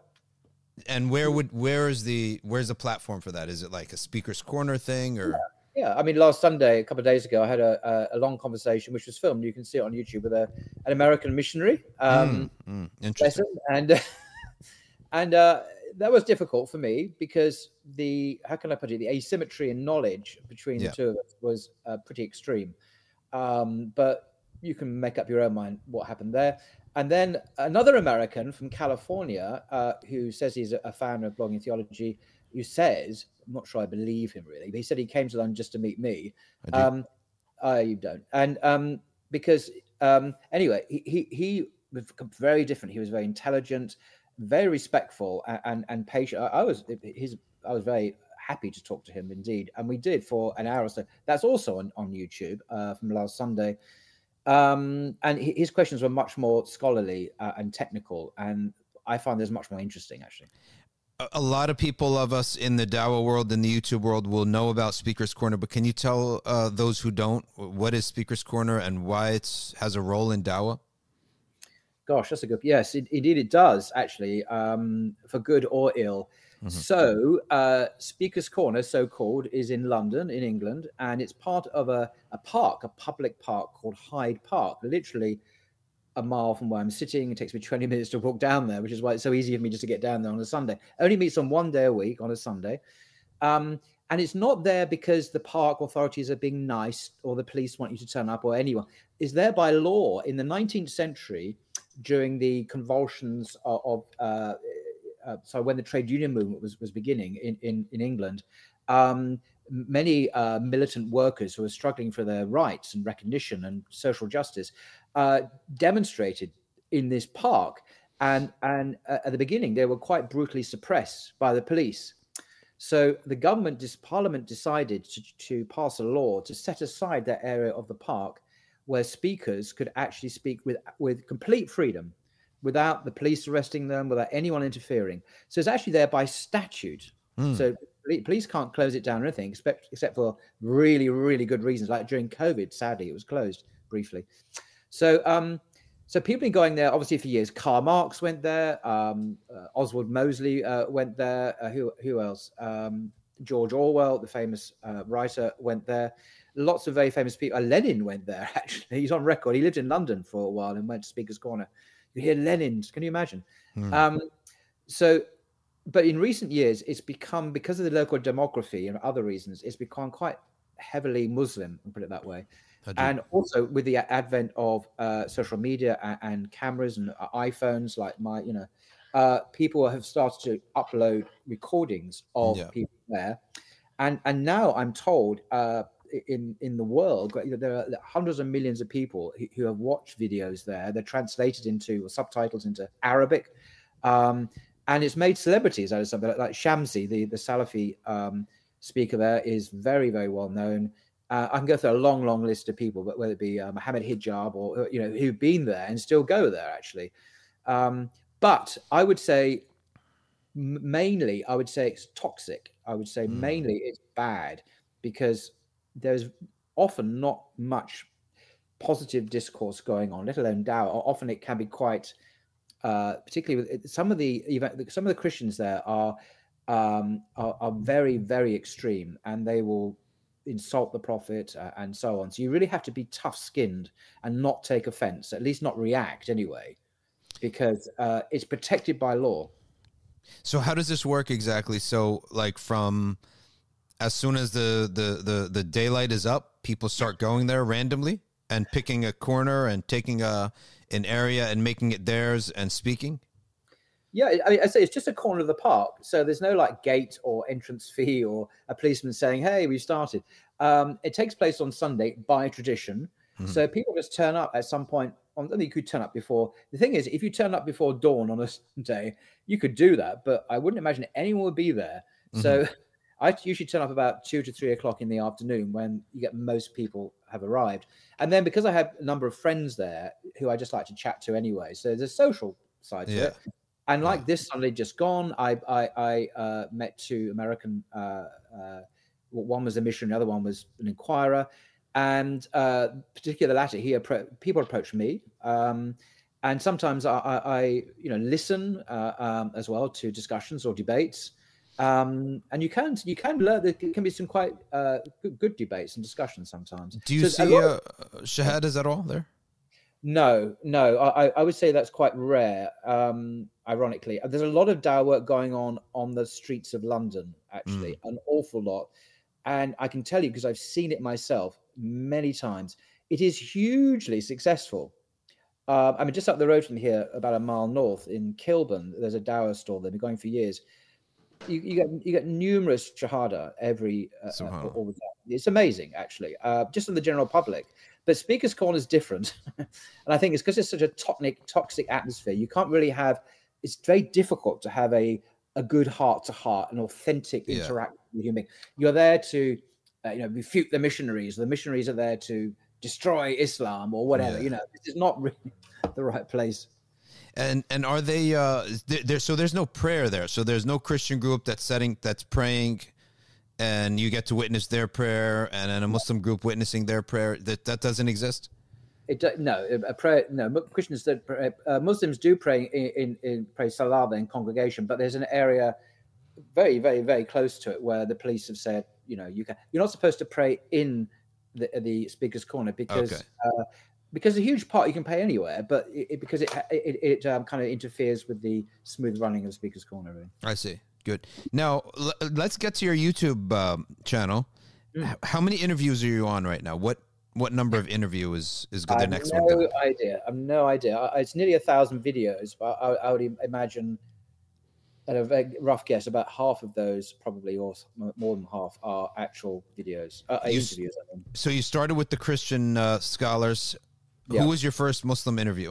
And where would where is the where's the platform for that? Is it like a speaker's corner thing or? Yeah, yeah. I mean, last Sunday, a couple of days ago, I had a, a, a long conversation, which was filmed. You can see it on YouTube with a an American missionary. Um, mm, mm, interesting. And uh, and uh, that was difficult for me because the how can I put it? The asymmetry in knowledge between yeah. the two of us was uh, pretty extreme. Um, but you can make up your own mind what happened there. And then another American from California uh, who says he's a fan of blogging theology, who says, I'm not sure I believe him really, but he said he came to London just to meet me. I do. Um, uh, you don't. And um, because um, anyway, he, he, he was very different. He was very intelligent, very respectful and, and, and patient. I, I was his, I was very happy to talk to him indeed. And we did for an hour or so. That's also on, on YouTube uh, from last Sunday. Um, and his questions were much more scholarly uh, and technical, and I find this much more interesting, actually. A lot of people of us in the Dawah world, in the YouTube world, will know about Speaker's Corner, but can you tell uh, those who don't what is Speaker's Corner and why it has a role in Dawah? Gosh, that's a good... Yes, it, indeed it does, actually, um, for good or ill. Mm-hmm. So uh, Speaker's Corner, so-called, is in London, in England, and it's part of a, a park, a public park called Hyde Park, literally a mile from where I'm sitting. It takes me twenty minutes to walk down there, which is why it's so easy for me just to get down there on a Sunday. It only meets on one day a week, on a Sunday. Um, and it's not there because the park authorities are being nice or the police want you to turn up or anyone. It's there by law. In the nineteenth century, during the convulsions of... of uh, Uh, so when the trade union movement was, was beginning in, in, in England, um, many uh, militant workers who were struggling for their rights and recognition and social justice uh, demonstrated in this park. And, and uh, at the beginning, they were quite brutally suppressed by the police. So the government, this parliament decided to, to pass a law to set aside that area of the park where speakers could actually speak with, with complete freedom, without the police arresting them, without anyone interfering. So it's actually there by statute. Mm. So police can't close it down or anything, except, except for really, really good reasons. Like during COVID, sadly, it was closed briefly. So um, so people have been going there obviously for years. Karl Marx went there. Um, uh, Oswald Mosley uh, went there. Uh, who who else? Um, George Orwell, the famous uh, writer, went there. Lots of very famous people. Uh, Lenin went there, actually. He's on record. He lived in London for a while and went to Speaker's Corner. You hear Lenin's. Can you imagine? Mm. Um, so, but in recent years, it's become, because of the local demography and other reasons, it's become quite heavily Muslim, I'll put it that way. And also with the advent of uh, social media and, and cameras and uh, iPhones, like my, you know, uh, people have started to upload recordings of yeah. people there. And and now I'm told uh, in, in the world, you know, there are hundreds of millions of people who, who have watched videos there. They're translated into, or subtitles into Arabic. Um, and it's made celebrities out of something like, like Shamsi, the, the Salafi um, speaker there, is very, very well known. Uh, I can go through a long, long list of people, but whether it be uh, Mohammed Hijab or, you know, who've been there and still go there, actually. Um, but I would say mainly, I would say it's toxic. I would say mm. mainly it's bad because there's often not much positive discourse going on, let alone dawah. Often it can be quite, uh, particularly with some of the, even some of the Christians there are, um, are, are very, very extreme, and they will insult the prophet uh, and so on. So you really have to be tough-skinned and not take offense, at least not react anyway, because uh, it's protected by law. So how does this work exactly? So like from as soon as the, the, the, the daylight is up, people start going there randomly and picking a corner and taking a an area and making it theirs and speaking? Yeah, I mean, I say it's just a corner of the park, so there's no like gate or entrance fee or a policeman saying, "Hey, we started." Um, it takes place on Sunday by tradition, mm-hmm. so people just turn up at some point. On, I mean, you could turn up before. The thing is, if you turn up before dawn on a Sunday, you could do that, but I wouldn't imagine anyone would be there. Mm-hmm. So I usually turn up about two to three o'clock in the afternoon when you get most people have arrived, and then because I have a number of friends there who I just like to chat to anyway, so there's a social side to yeah. it. And like this Sunday just gone, I I, I uh, met two American. Uh, uh, one was a missionary, the other one was an inquirer, and uh, particularly the latter, he appro- people approach me, um, and sometimes I, I, I you know listen uh, um, as well to discussions or debates, um, and you can you can learn. There can be some quite uh, good, good debates and discussions sometimes. Do you so see uh, of, shahadas at all there? No, no, I, I would say that's quite rare. Um, ironically, there's a lot of dawah work going on on the streets of London, actually, mm. an awful lot. And I can tell you, because I've seen it myself many times, it is hugely successful. Uh, I mean, just up the road from here, about a mile north in Kilburn, there's a dawah store that been going for years. You, you get you get numerous shahada every uh, uh, all the time. It's amazing, actually, uh, just in the general public. But Speaker's Corner is different, and I think it's because it's such a toxic, toxic atmosphere. You can't really have. It's very difficult to have a a good heart to heart, an authentic yeah. interaction with human being. You're there to, uh, you know, refute the missionaries. The missionaries are there to destroy Islam or whatever. Yeah. You know, this is not really the right place. And and are they uh there? So there's no prayer there. So there's no Christian group that's setting that's praying, and you get to witness their prayer, and then a Muslim group witnessing their prayer. That that doesn't exist. It no a prayer. No, Christians don't pray. Uh, Muslims do pray in, in in pray salah in congregation, but there's an area very very very close to it where the police have said, you know, you can you're not supposed to pray in the the Speaker's Corner because. Okay. Uh, Because a huge part you can pay anywhere, but it, it, because it it, it um, kind of interferes with the smooth running of Speaker's Corner. Really. I see. Good. Now l- let's get to your YouTube um, channel. Mm. How many interviews are you on right now? What what number of interviews is good? The next no one. No idea. I've no idea. It's nearly a thousand videos, but I, I would imagine, at a very rough guess, about half of those, probably, or more than half, are actual videos. Uh, you, interviews. I mean. So you started with the Christian uh, scholars. Yeah. Who was your first Muslim interview?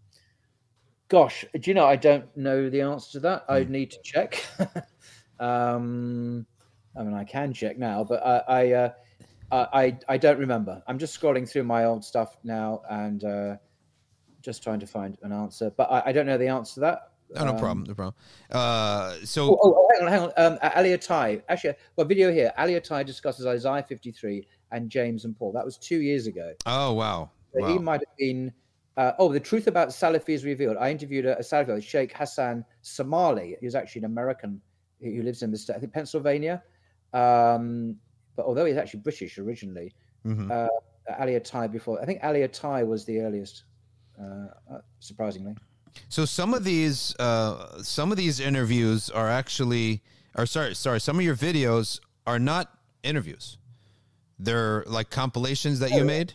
Gosh, do you know, I don't know the answer to that. Mm. I'd need to check. um, I mean, I can check now, but I I, uh, I I don't remember. I'm just scrolling through my old stuff now and uh, just trying to find an answer. But I, I don't know the answer to that. Oh, no um, problem, no problem. Uh, so, oh, oh, hang on, hang on. Um, Ali Attai. Actually, well, video here. Ali Attai discusses Isaiah fifty-three and James and Paul. That was two years ago. Oh, wow. So wow. he might have been Uh, oh, the truth about Salafi is revealed. I interviewed a, a Salafi, Sheikh Hassan Somali. He's actually an American who lives in the state, I think Pennsylvania. Um, but although he's actually British originally, mm-hmm. uh, Ali Attai before. I think Ali Attai was the earliest, uh, uh, surprisingly. So some of these, uh, some of these interviews are actually, or sorry, sorry, some of your videos are not interviews. They're like compilations that oh, you made.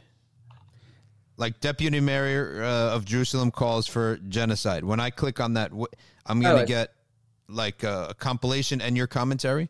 Like Deputy Mayor uh, of Jerusalem calls for genocide. When I click on that, I'm going to oh, get like a, a compilation and your commentary.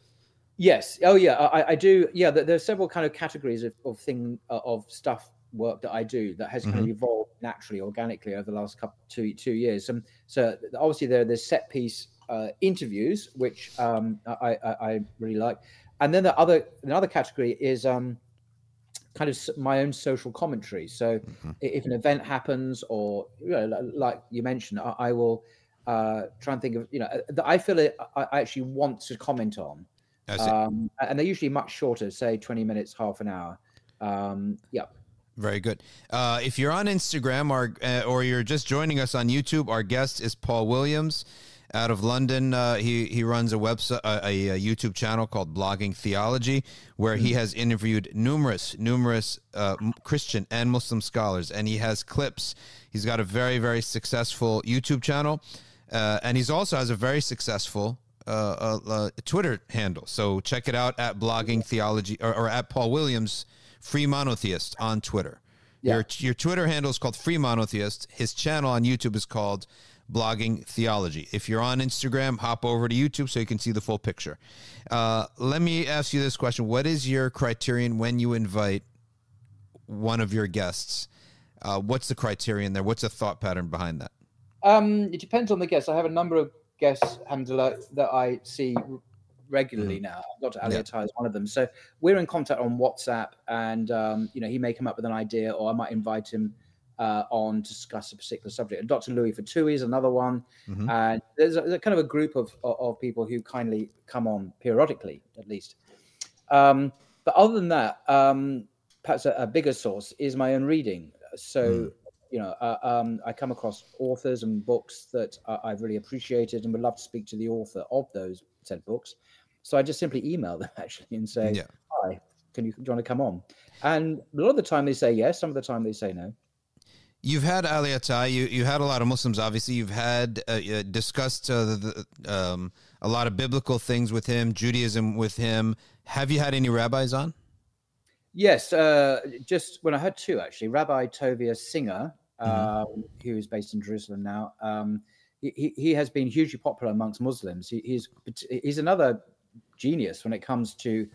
Yes. Oh, yeah. I, I do. Yeah. There's several kind of categories of, of thing uh, of stuff work that I do that has kind mm-hmm. of evolved naturally, organically over the last couple two two years. Um, so obviously there there's set piece uh, interviews, which um, I, I I really like, and then the other another category is um. kind of my own social commentary. So mm-hmm. if an event happens, or you know, like you mentioned, I, I will uh, try and think of, you know, that I feel it, I actually want to comment on. Um, and they're usually much shorter, say twenty minutes, half an hour. Um, yeah. Very good. Uh, if you're on Instagram or, uh, or you're just joining us on YouTube, our guest is Paul Williams out of London. Uh, he, he runs a website, a, a YouTube channel called Blogging Theology, where he has interviewed numerous, numerous uh, Christian and Muslim scholars, and he has clips. He's got a very, very successful YouTube channel, uh, and he's also has a very successful uh, uh, uh, Twitter handle. So check it out at Blogging Theology, or, or at Paul Williams, Free Monotheist on Twitter. Yeah. Your, your Twitter handle is called Free Monotheist. His channel on YouTube is called Blogging Theology. If you're on Instagram, hop over to YouTube so you can see the full picture. Uh, let me ask you this question. What is your criterion when you invite one of your guests? Uh, what's the criterion there? What's the thought pattern behind that? Um, it depends on the guest. I have a number of guests, alhamdulillah, that I see regularly mm-hmm. now. Doctor Ali Attai is one of them. So we're in contact on WhatsApp, and um, you know, he may come up with an idea, or I might invite him Uh, on to discuss a particular subject. And Doctor Louis Fatui is another one. Mm-hmm. And there's a, there's a kind of a group of, of, of people who kindly come on periodically, at least. Um, but other than that, um, perhaps a, a bigger source is my own reading. So, mm. you know, uh, um, I come across authors and books that uh, I've really appreciated and would love to speak to the author of those said books. So I just simply email them actually and say, yeah. hi, can you, do you want to come on? And a lot of the time they say yes, some of the time they say no. You've had Ali Attai. You you had a lot of Muslims. Obviously, you've had uh, uh, discussed uh, the, um, a lot of biblical things with him, Judaism with him. Have you had any rabbis on? Yes, uh, just when I had two actually. Rabbi Tovia Singer, mm-hmm. um, who is based in Jerusalem now. Um, he he has been hugely popular amongst Muslims. He, he's he's another genius when it comes to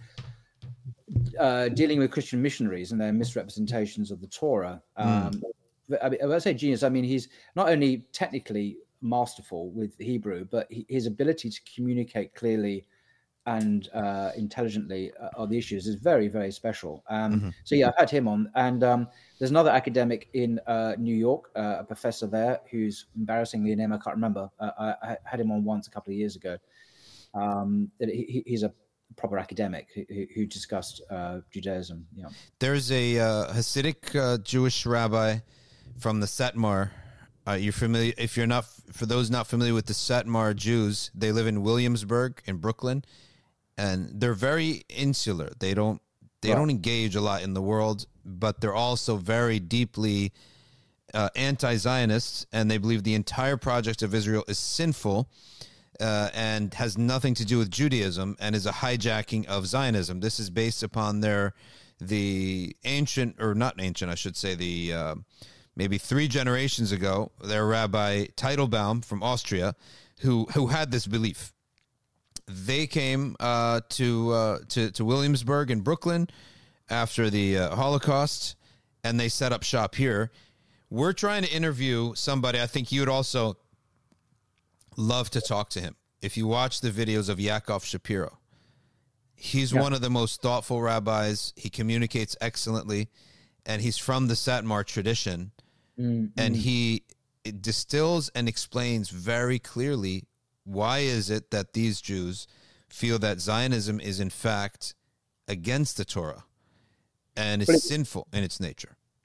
uh, dealing with Christian missionaries and their misrepresentations of the Torah. Um, mm. I mean, when I say genius, I mean he's not only technically masterful with Hebrew, but he, his ability to communicate clearly and uh, intelligently uh, on the issues is very, very special. Um, mm-hmm. So yeah, I've had him on, and um, there's another academic in uh, New York, uh, a professor there who's embarrassingly a name I can't remember. Uh, I, I had him on once a couple of years ago. Um, he, he's a proper academic who, who discussed uh, Judaism. Yeah, there's a uh, Hasidic uh, Jewish rabbi from the Satmar. Uh, you're familiar, if you're not, for those not familiar with the Satmar Jews, they live in Williamsburg in Brooklyn, and they're very insular. They don't, they right. don't engage a lot in the world, but they're also very deeply uh, anti-Zionists, and they believe the entire project of Israel is sinful uh, and has nothing to do with Judaism and is a hijacking of Zionism. This is based upon their, the ancient, or not ancient, I should say, the, uh, maybe three generations ago, their Rabbi Teitelbaum from Austria, who who had this belief. They came uh, to, uh, to to Williamsburg in Brooklyn after the uh, Holocaust, and they set up shop here. We're trying to interview somebody. I think you would also love to talk to him. If you watch the videos of Yaakov Shapiro, he's yeah. one of the most thoughtful rabbis. He communicates excellently, and he's from the Satmar tradition. Mm-hmm. And he distills and explains very clearly why is it that these Jews feel that Zionism is in fact against the Torah and is but sinful in its nature.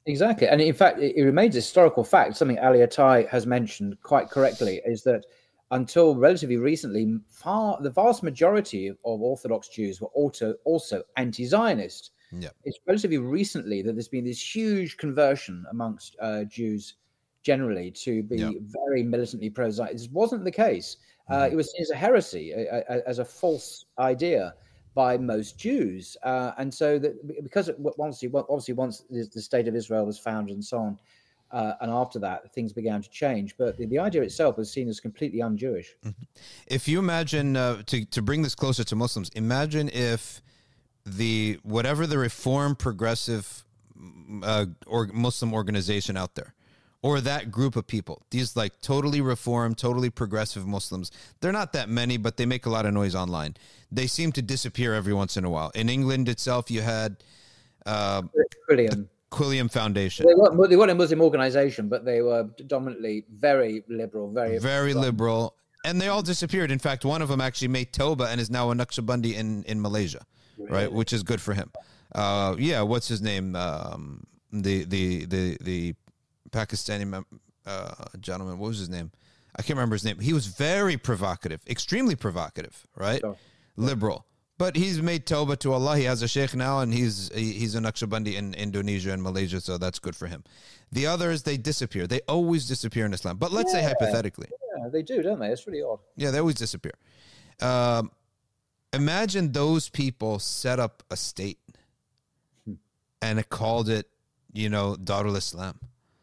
Exactly. And in fact, it, it remains a historical fact. Something Ali Attai has mentioned quite correctly is that until relatively recently, far the vast majority of Orthodox Jews were also, also anti-Zionist. Yeah. It's relatively recently that there's been this huge conversion amongst uh, Jews generally to be Yeah. very militantly pro-Zionist. This wasn't the case. Uh, Mhm. It was seen as a heresy, a, a, as a false idea by most Jews, uh, and so that because it, once you, obviously once the state of Israel was founded and so on, uh, and after that things began to change. But the, the idea itself was seen as completely un-Jewish. If you imagine uh, to to bring this closer to Muslims, imagine if the whatever the Reform Progressive uh, or Muslim organization out there, or that group of people, these like totally reformed, totally progressive Muslims, they're not that many, but they make a lot of noise online. They seem to disappear every once in a while. In England itself, you had uh, Quilliam. the Quilliam Foundation. They weren't, they weren't a Muslim organization, but they were dominantly very liberal, very very liberal, and they all disappeared. In fact, one of them actually made Tawbah and is now a Naqshbandi in, in Malaysia, really? Right? Which is good for him. Uh, yeah, what's his name? Um, the the the the Pakistani uh, gentleman. What was his name? I can't remember his name. He was very provocative, extremely provocative, right? Sure. Liberal. But he's made Tawbah to Allah. He has a sheikh now, and he's he's a Naqshbandi in Indonesia and Malaysia, so that's good for him. The others, they disappear. They always disappear in Islam. But let's yeah. say hypothetically. Yeah, they do, don't they? It's really odd. Yeah, they always disappear. Um, imagine those people set up a state hmm. and it called it, you know, Darul Islam.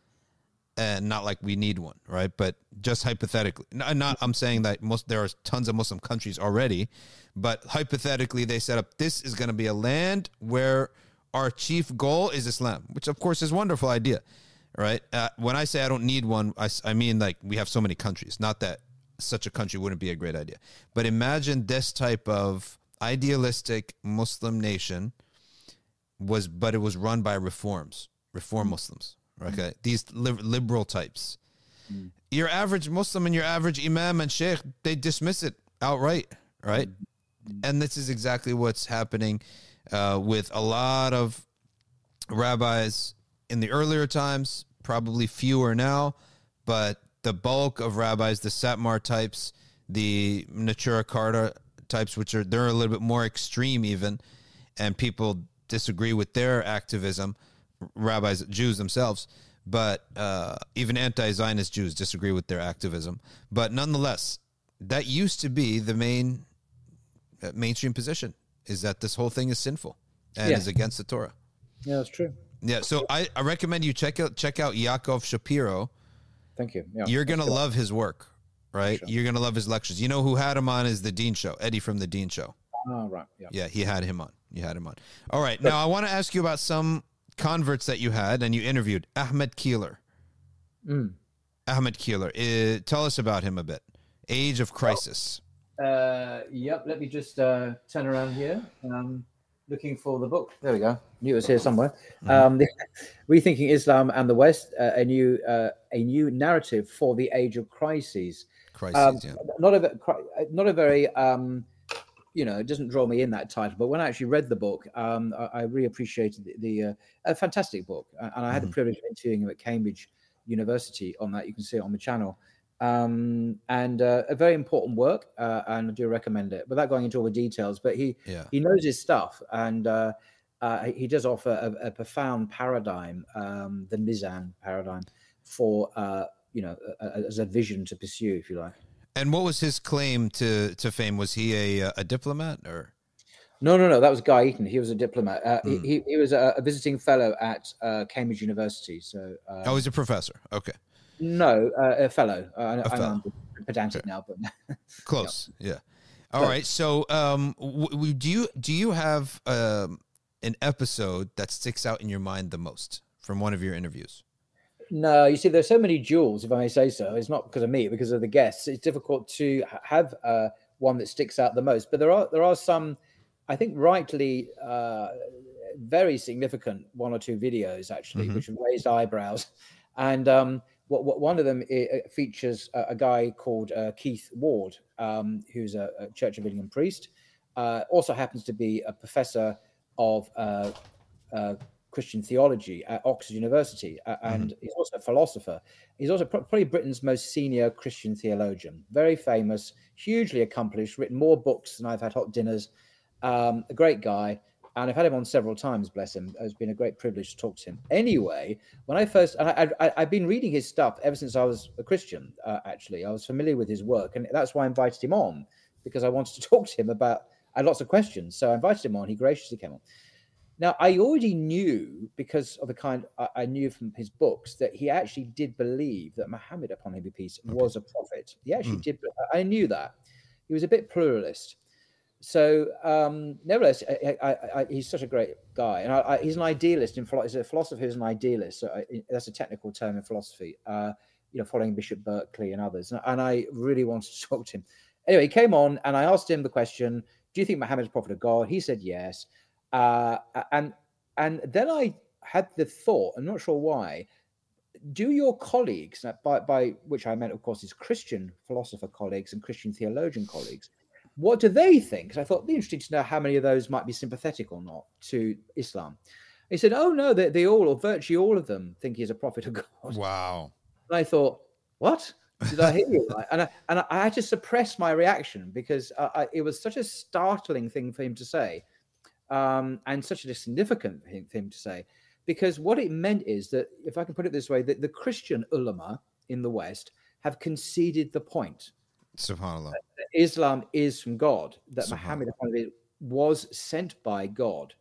And not like we need one, right? But just hypothetically, not, not I'm saying that most there are tons of Muslim countries already, but hypothetically they set up, this is going to be a land where our chief goal is Islam, which of course is a wonderful idea, right? Uh, when I say I don't need one, I, I mean like we have so many countries, not that such a country wouldn't be a great idea. But imagine this type of idealistic Muslim nation was, but it was run by reforms, reform Muslims. Okay, mm. These li- liberal types. Mm. Your average Muslim and your average imam and sheikh, they dismiss it outright, right? Mm. And this is exactly what's happening uh, with a lot of rabbis in the earlier times, probably fewer now, but the bulk of rabbis, the Satmar types, the Natura Carta types, which are, they're a little bit more extreme even, and people disagree with their activism. Rabbis, Jews themselves, but uh, even anti-Zionist Jews disagree with their activism. But nonetheless, that used to be the main uh, mainstream position, is that this whole thing is sinful and yeah. is against the Torah. Yeah, that's true. Yeah, so I, I recommend you check out check out Yaakov Shapiro. Thank you. Yeah, You're gonna love his work, right? Sure. You're gonna love his lectures. You know who had him on is the Dean Show, Eddie from the Dean Show. Oh, right. Yeah, yeah, he had him on. You had him on. All right, now I want to ask you about some converts that you had and you interviewed. Ahmed Keeler. Mm. Ahmed Keeler. Uh, tell us about him a bit. Age of Crisis. Uh, yep. Let me just uh, turn around here. Um, looking for the book. There we go. Knew it was here somewhere. Mm-hmm. Um, the, Rethinking Islam and the West: uh, a new uh, a new narrative for the age of crises. Crises. Um, yeah. Not a not a very. Um, You know, it doesn't draw me in, that title. But when I actually read the book, um, I, I really appreciated the, the uh, a fantastic book, and I had mm-hmm. the privilege of interviewing him at Cambridge University on that. You can see it on the channel, um, and uh, a very important work, uh, and I do recommend it. Without going into all the details, but he yeah. he knows his stuff, and uh, uh, he does offer a, a profound paradigm, um, the Mizan paradigm, for uh, you know, a, a, as a vision to pursue, if you like. And what was his claim to, to fame? Was he a a diplomat or? No, no, no. That was Guy Eaton. He was a diplomat. Uh, mm. he, he was a, a visiting fellow at uh, Cambridge University. So. Um, oh, he's a professor. Okay. No, uh, a fellow. Uh, a fellow. I'm pedantic okay. now, but close. Yeah. yeah. All so, right. So, um, w- w- do you do you have um, an episode that sticks out in your mind the most from one of your interviews? No, you see, there's so many jewels, if I may say so. It's not because of me, because of the guests. It's difficult to have uh, one that sticks out the most. But there are there are some, I think, rightly uh, very significant one or two videos actually, mm-hmm. which have raised eyebrows. And um, what, what one of them it, features a, a guy called uh, Keith Ward, um, who's a, a Church of England priest. Uh, also happens to be a professor of uh, uh, Christian theology at Oxford University, uh, and mm-hmm. he's also a philosopher. He's also probably Britain's most senior Christian theologian, very famous, hugely accomplished, written more books than I've had hot dinners. Um, a great guy, and I've had him on several times, bless him. It's been a great privilege to talk to him. Anyway, when I first, I, I, I've been reading his stuff ever since I was a Christian, uh, actually. I was familiar with his work, and that's why I invited him on, because I wanted to talk to him about, I had lots of questions. So I invited him on, he graciously came on. Now, I already knew, because of the kind I knew from his books, that he actually did believe that Muhammad, upon him be peace, okay. was a prophet. He actually mm. did. I knew that. He was a bit pluralist. So, um, nevertheless, I, I, I, he's such a great guy. And I, I, he's an idealist in philosophy. He's a philosopher who's an idealist. So I, that's a technical term in philosophy, uh, you know, following Bishop Berkeley and others. And, and I really wanted to talk to him. Anyway, he came on and I asked him the question, do you think Muhammad is a prophet of God? He said yes. Uh, and and then I had the thought, I'm not sure why, do your colleagues, by, by which I meant, of course, his Christian philosopher colleagues and Christian theologian colleagues, what do they think? Because I thought it'd be interesting to know how many of those might be sympathetic or not to Islam. He said, oh, no, they, they all, or virtually all of them, think he's a prophet of God. Wow. And I thought, what? Did I hear you right? And I, and I had to suppress my reaction because I, I, it was such a startling thing for him to say. Um, and such a significant thing to say, because what it meant is that, if I can put it this way, that the Christian ulama in the West have conceded the point. SubhanAllah. That Islam is from God, that Muhammad was sent by God.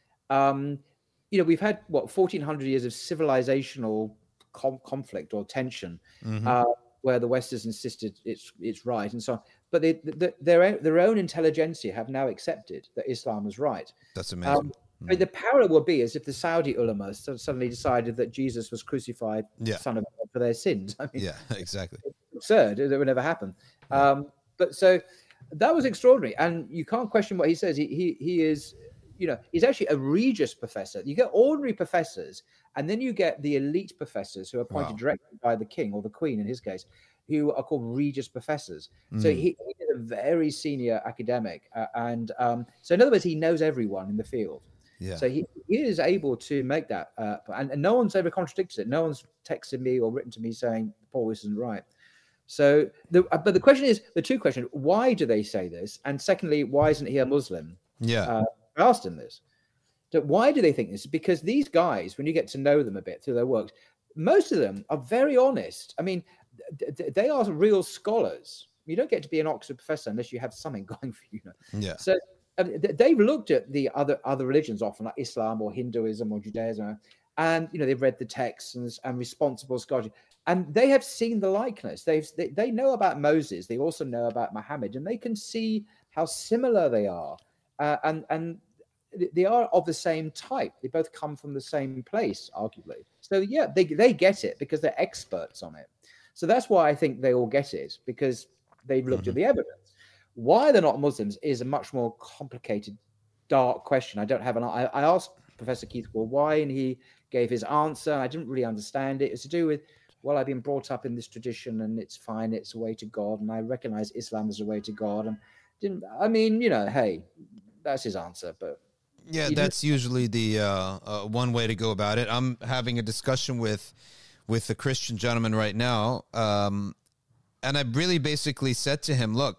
Um, you know, we've had, what, fourteen hundred years of civilizational com- conflict or tension, mm-hmm. uh, where the West has insisted it's it's right and so on. But they, the, their, their own intelligentsia have now accepted that Islam was right. That's amazing. Um, mm. I mean, the parallel would be as if the Saudi ulama suddenly decided that Jesus was crucified, yeah. son of God, for their sins. I mean, yeah, exactly. It's absurd. It would never happen. Yeah. Um, but so that was extraordinary. And you can't question what he says. He, he, he is, you know, he's actually a Regius professor. You get ordinary professors, and then you get the elite professors who are appointed wow. directly by the king or the queen in his case, who are called Regius professors. Mm. So he, he is a very senior academic. Uh, and um, so in other words, he knows everyone in the field. Yeah. So he, he is able to make that. Uh, and, and no one's ever contradicted it. No one's texted me or written to me saying, Paul, this isn't right. So, the, but the question is, the two questions, why do they say this? And secondly, why isn't he a Muslim? Yeah. Uh, I asked him this. So why do they think this? Because these guys, when you get to know them a bit through their works, most of them are very honest. I mean, they are real scholars. You don't get to be an Oxford professor unless you have something going for you. Yeah. So um, they've looked at the other other religions, often like Islam or Hinduism or Judaism, and you know they've read the texts and, and responsible scholarship, and they have seen the likeness. They've they, they know about Moses. They also know about Muhammad, and they can see how similar they are, uh, and and they are of the same type. They both come from the same place, arguably. So yeah, they they get it because they're experts on it. So that's why I think they all get it, because they've looked mm-hmm. at the evidence. Why they're not Muslims is a much more complicated, dark question. I don't have an. I, I asked Professor Keith Wall why, and he gave his answer. I didn't really understand it. It's to do with, well, I've been brought up in this tradition, and it's fine. It's a way to God, and I recognize Islam as a way to God. And didn't. I mean, you know, hey, that's his answer. But yeah, that's usually the uh, uh, one way to go about it. I'm having a discussion with. with a Christian gentleman right now. Um, and I really basically said to him, look,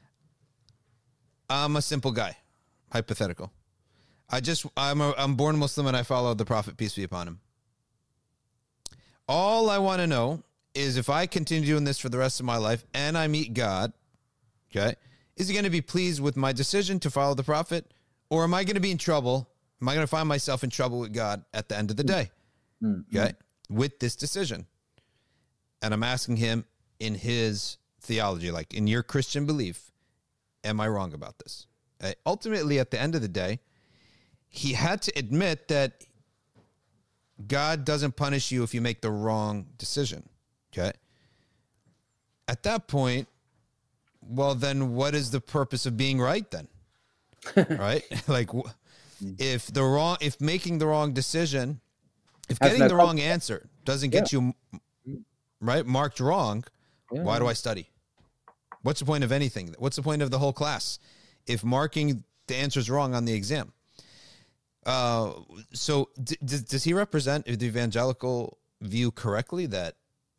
I'm a simple guy, hypothetical. I just, I'm a, I'm born Muslim and I follow the Prophet, peace be upon him. All I want to know is if I continue doing this for the rest of my life and I meet God, okay, is he going to be pleased with my decision to follow the Prophet? Or am I going to be in trouble? Am I going to find myself in trouble with God at the end of the day? Mm-hmm. Okay. With this decision. And I'm asking him in his theology, like in your Christian belief, am I wrong about this? Uh, ultimately, at the end of the day, he had to admit that God doesn't punish you if you make the wrong decision. Okay. At that point, well, then what is the purpose of being right then? Right? Like if the wrong, if making the wrong decision, if getting no the wrong answer doesn't get yeah. you right marked wrong, yeah. why do I study? What's the point of anything? What's the point of the whole class if marking the answers wrong on the exam? Uh, so d- d- does he represent the evangelical view correctly that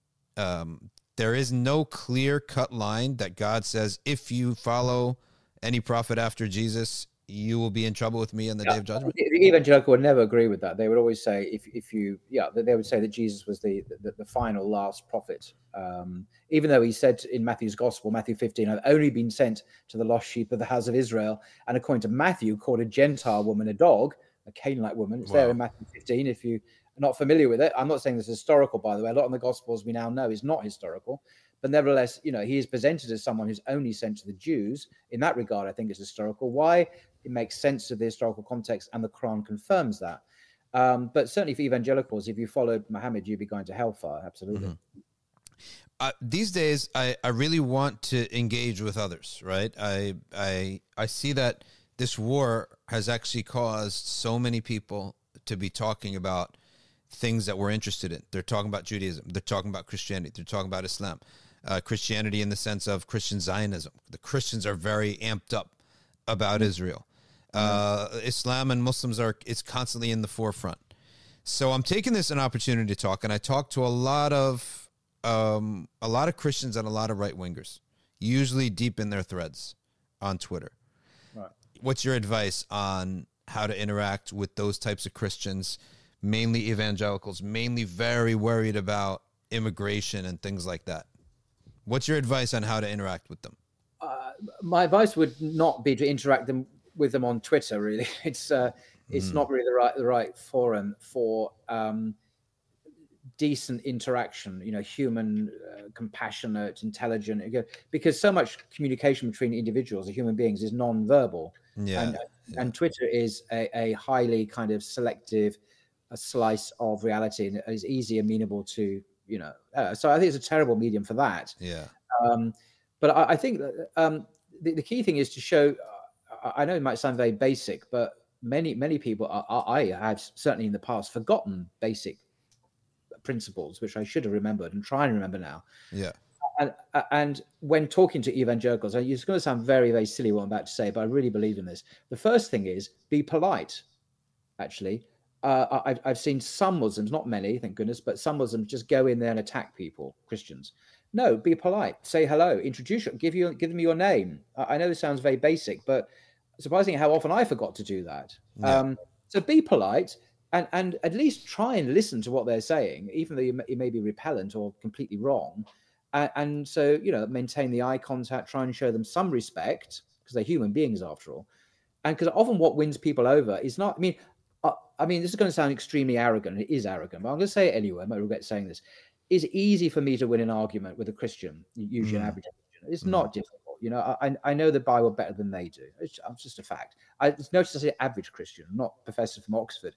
um, there is no clear-cut line that God says, if you follow any prophet after Jesus, you will be in trouble with me on the yeah. day of judgment? The evangelical would never agree with that. They would always say, if if you, yeah, they would say that Jesus was the the, the final last prophet. Um, even though he said in Matthew's gospel, Matthew fifteen, I've only been sent to the lost sheep of the house of Israel. And according to Matthew, called a Gentile woman a dog, a Canaanite woman. It's wow. there in Matthew fifteen. If you are not familiar with it, I'm not saying this is historical, by the way. A lot of the gospels we now know is not historical. But nevertheless, you know, he is presented as someone who's only sent to the Jews. In that regard, I think it's historical. Why? It makes sense of the historical context, and the Quran confirms that. Um, but certainly for evangelicals, if you followed Muhammad, you'd be going to hellfire. Absolutely. Mm-hmm. Uh, these days, I, I really want to engage with others, right? I, I, I see that this war has actually caused so many people to be talking about things that we're interested in. They're talking about Judaism. They're talking about Christianity. They're talking about Islam. Uh, Christianity in the sense of Christian Zionism. The Christians are very amped up about Israel. Uh, Islam and Muslims are, it's constantly in the forefront. So I'm taking this an opportunity to talk, and I talk to a lot of, um, a lot of Christians and a lot of right wingers, usually deep in their threads on Twitter. Right. What's your advice on how to interact with those types of Christians, mainly evangelicals, mainly very worried about immigration and things like that? What's your advice on how to interact with them? Uh, my advice would not be to interact them with them on Twitter. Really, it's uh, it's mm. not really the right the right forum for um, decent interaction. You know, human, uh, compassionate, intelligent. Because so much communication between individuals or human beings is non-verbal. Yeah, and, yeah. and Twitter is a, a highly kind of selective a slice of reality, and is easy amenable to. You know, uh, so I think it's a terrible medium for that. Yeah. Um, but I, I think that um, the, the key thing is to show. Uh, I know it might sound very basic, but many many people, are, are, I have certainly in the past forgotten basic principles, which I should have remembered and try and remember now. Yeah. And and when talking to evangelicals, it's going to sound very very silly what I'm about to say, but I really believe in this. The first thing is be polite. Actually. Uh, I've, I've seen some Muslims, not many, thank goodness, but some Muslims just go in there and attack people, Christians. No, be polite, say hello, introduce you, give you, give them your name. I know this sounds very basic, but surprisingly how often I forgot to do that. Yeah. Um, so be polite and, and at least try and listen to what they're saying, even though you may, you may be repellent or completely wrong. And, and so, you know, maintain the eye contact, try and show them some respect because they're human beings after all. And because often what wins people over is not, I mean, Uh, I mean, this is going to sound extremely arrogant. It is arrogant, but I'm going to say it anyway. I might regret saying this. It's easy for me to win an argument with a Christian, usually mm. an average Christian. It's mm. not difficult. You know, I, I know the Bible better than they do. It's, it's just a fact. I notice I say average Christian, not professor from Oxford.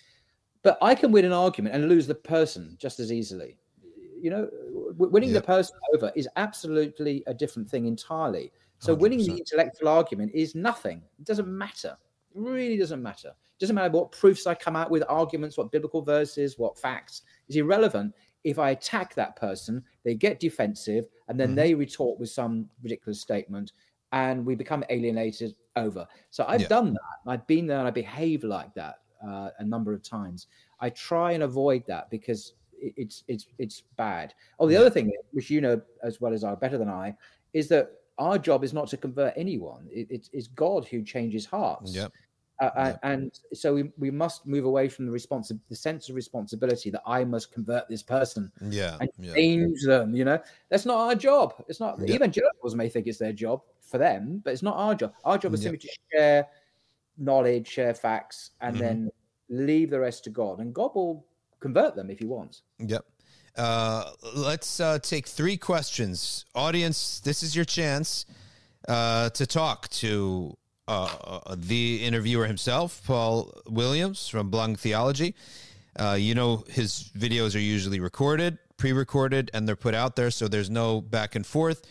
But I can win an argument and lose the person just as easily. You know, winning yep. the person over is absolutely a different thing entirely. So one hundred percent. Winning the intellectual argument is nothing. It doesn't matter. It really doesn't matter. It doesn't matter what proofs I come out with, arguments, what biblical verses, what facts. It's irrelevant. If I attack that person, they get defensive, and then mm-hmm. they retort with some ridiculous statement, and we become alienated over. So I've yeah. done that. I've been there, and I behave like that uh, a number of times. I try and avoid that because it, it's it's it's bad. Oh, the yeah. other thing, which you know as well as I, better than I, is that our job is not to convert anyone. It, it's, it's God who changes hearts. Yep. Uh, yep. and, and so we, we must move away from the responsi- the sense of responsibility that I must convert this person yeah. and yeah. change them. You know, that's not our job. It's not. Yep. Evangelicals may think it's their job for them, but it's not our job. Our job is yep. simply to share knowledge, share facts, and mm-hmm. then leave the rest to God. And God will convert them if He wants. Yep. Uh, let's uh, take three questions. Audience, this is your chance uh, to talk to uh, uh, the interviewer himself, Paul Williams from Blung Theology. Uh, you know, his videos are usually recorded, pre-recorded, and they're put out there, so there's no back and forth.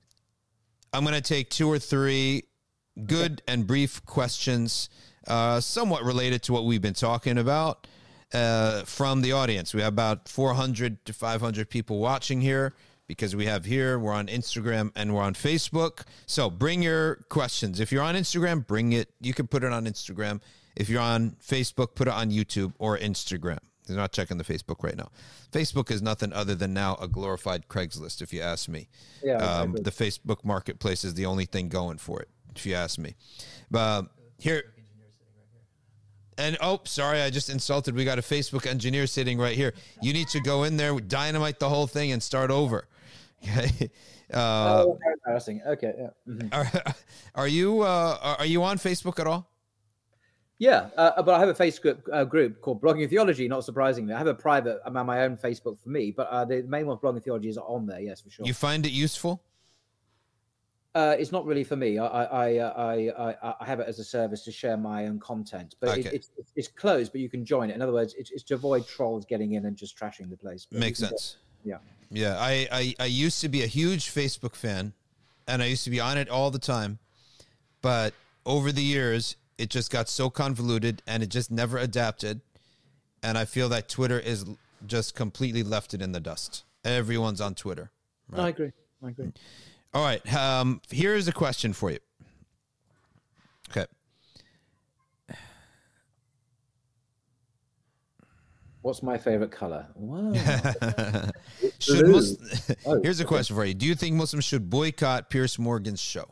I'm going to take two or three good and brief questions, uh, somewhat related to what we've been talking about. Uh, from the audience. We have about four hundred to five hundred people watching here because we have here, we're on Instagram and we're on Facebook. So bring your questions. If you're on Instagram, bring it. You can put it on Instagram. If you're on Facebook, put it on YouTube or Instagram. You're not checking the Facebook right now. Facebook is nothing other than now a glorified Craigslist, if you ask me. Yeah, um, the Facebook marketplace is the only thing going for it, if you ask me. But here, and oh, sorry, I just insulted. We got a Facebook engineer sitting right here. You need to go in there, dynamite the whole thing, and start over. Okay. Uh, oh, embarrassing. Okay. Yeah. Mm-hmm. Are, are you uh, are you on Facebook at all? Yeah, uh, but I have a Facebook uh, group called Blogging Theology. Not surprisingly, I have a private, I'm on my own Facebook for me, but uh, the main one, Blogging Theology, is on there. Yes, for sure. You find it useful? Uh, it's not really for me. I I, uh, I I I have it as a service to share my own content, but Okay. it, it's it's closed. But you can join it. In other words, it's, it's to avoid trolls getting in and just trashing the place. But Makes you can sense. go- yeah. Yeah, I, I, I used to be a huge Facebook fan, and I used to be on it all the time. But over the years, it just got so convoluted, and it just never adapted. And I feel that Twitter is just completely left it in the dust. Everyone's on Twitter. Right? I agree. I agree. All right. Um, here's a question for you. Okay. What's my favorite color? Wow. Should Blue. Mus- Oh, here's a okay. question for you. Do you think Muslims should boycott Piers Morgan's show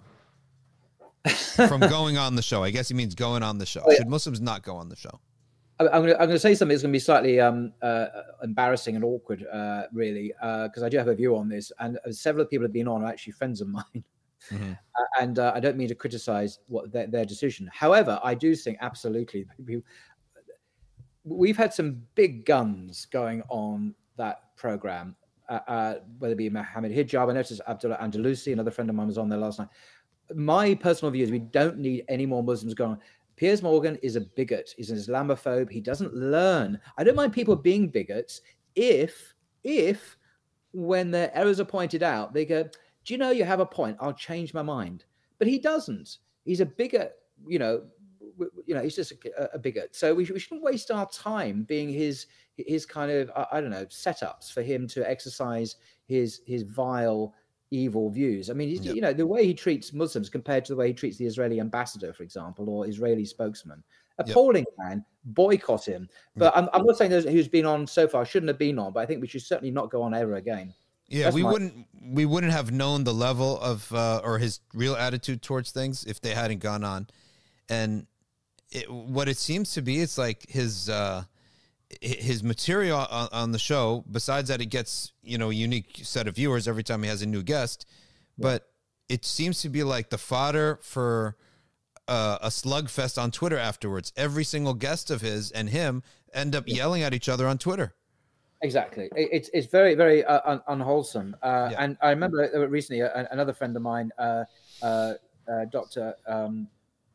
from going on the show? I guess he means going on the show. Oh, yeah. Should Muslims not go on the show? I- I'm going to I'm going to say something that's going to be slightly um, uh, embarrassing and awkward, uh, really, because I do have a view on this, and uh, several people have been on are actually friends of mine, Mm-hmm. uh, and uh, I don't mean to criticize what their, their decision. However, I do think absolutely we've had some big guns going on that program, uh, uh, whether it be Mohammed Hijab. I noticed Abdullah Andalusi, another friend of mine, was on there last night. My personal view is we don't need any more Muslims going on. Piers Morgan is a bigot. He's an Islamophobe. He doesn't learn. I don't mind people being bigots if, if when their errors are pointed out, they go, do you know you have a point? I'll change my mind. But he doesn't. He's a bigot, you know, w- you know, he's just a, a bigot. So we, we shouldn't waste our time being his, his kind of, I, I don't know, setups for him to exercise his, his vile, evil views. I mean, he's, Yep. you know, the way he treats Muslims compared to the way he treats the Israeli ambassador, for example, or Israeli spokesman, appalling, man. Boycott him. But I'm, I'm not saying those who's been on so far shouldn't have been on, but I think we should certainly not go on ever again. Yeah, That's we my- wouldn't we wouldn't have known the level of uh, or his real attitude towards things if they hadn't gone on. And it, what it seems to be, it's like his uh, his material on, on the show. Besides that, it gets you know a unique set of viewers every time he has a new guest. But it seems to be like the fodder for uh, a slugfest on Twitter afterwards. Every single guest of his and him end up yelling at each other on Twitter. Exactly. It- It's it's very, very uh, un- unwholesome. Uh, Yeah. And I remember uh, recently uh, another friend of mine, uh, uh, uh, Doctor Um,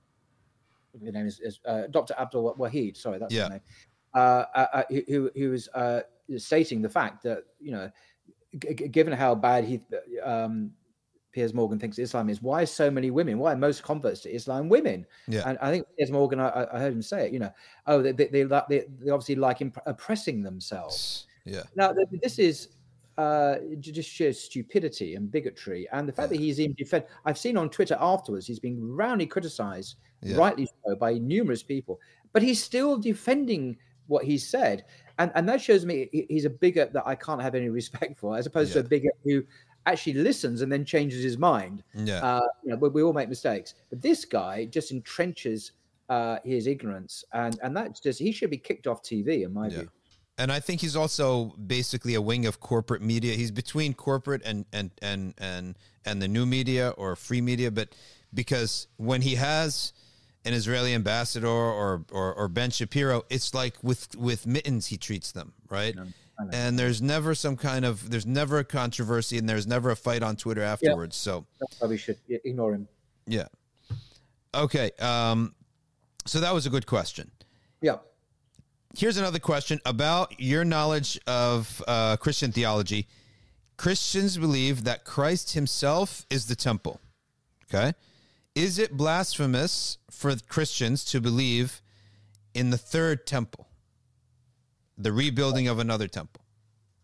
his name is, is uh, Doctor Abdul Wahid. Sorry, that's Yeah. his name. Uh, uh, uh, who who was uh, stating the fact that you know, g- g- given how bad he um, Piers Morgan thinks Islam is, why so many women? Why are most converts to Islam women? Yeah. And I think Piers Morgan, I, I heard him say it. You know, oh, they they, they, they they obviously like imp- oppressing themselves. Yeah. Now, th- this is uh, j- just sheer stupidity and bigotry. And the fact Yeah. that he's even defend, I've seen on Twitter afterwards, he's been roundly criticized, Yeah. rightly so, by numerous people, but he's still defending what he said. And, and that shows me he- he's a bigot that I can't have any respect for, as opposed Yeah. to a bigot who actually listens and then changes his mind. Yeah. Uh, you know, we, we all make mistakes. But this guy just entrenches uh, his ignorance. And, and that's just, he should be kicked off T V, in my Yeah. view. And I think he's also basically a wing of corporate media. He's between corporate and and and and and the new media or free media. But because when he has an Israeli ambassador or or, or Ben Shapiro, it's like with with mittens he treats them, right? I know, I know. And there's never some kind of there's never a controversy and there's never a fight on Twitter afterwards. So That's why we should ignore him. yeah, okay. Um, so that was a good question. Yeah. Here's another question about your knowledge of uh, Christian theology. Christians believe that Christ himself is the temple. Okay. Is it blasphemous for Christians to believe in the third temple, the rebuilding of another temple?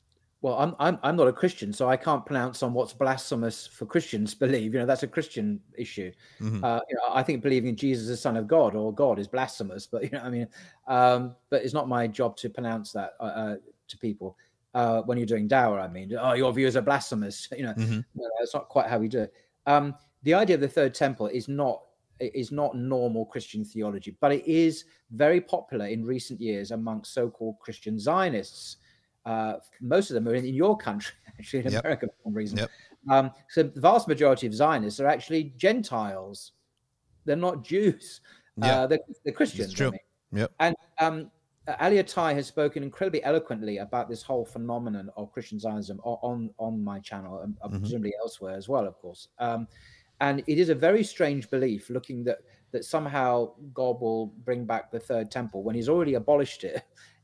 Well, I'm I'm I'm not a Christian, so I can't pronounce on what's blasphemous for Christians to believe. You know, that's a Christian issue. Mm-hmm. uh, you know, I think believing in Jesus as Son of God or God is blasphemous. But you know, I mean, um, but it's not my job to pronounce that uh, to people uh, when you're doing dawah. I mean, oh, your views are blasphemous. You know, mm-hmm. no, that's not quite how we do it. Um, the idea of the third temple is not is not normal Christian theology, but it is very popular in recent years amongst so-called Christian Zionists. Uh, most of them are in, in your country, actually, in yep. America, for some reason. Yep. Um, so the vast majority of Zionists are actually Gentiles. They're not Jews. Yeah. Uh, they're, they're Christians. It's true. I mean. Yep. And um, Ali Attai has spoken incredibly eloquently about this whole phenomenon of Christian Zionism on, on my channel, and mm-hmm. presumably elsewhere as well, of course. Um, and it is a very strange belief, looking that that somehow God will bring back the third temple when he's already abolished it.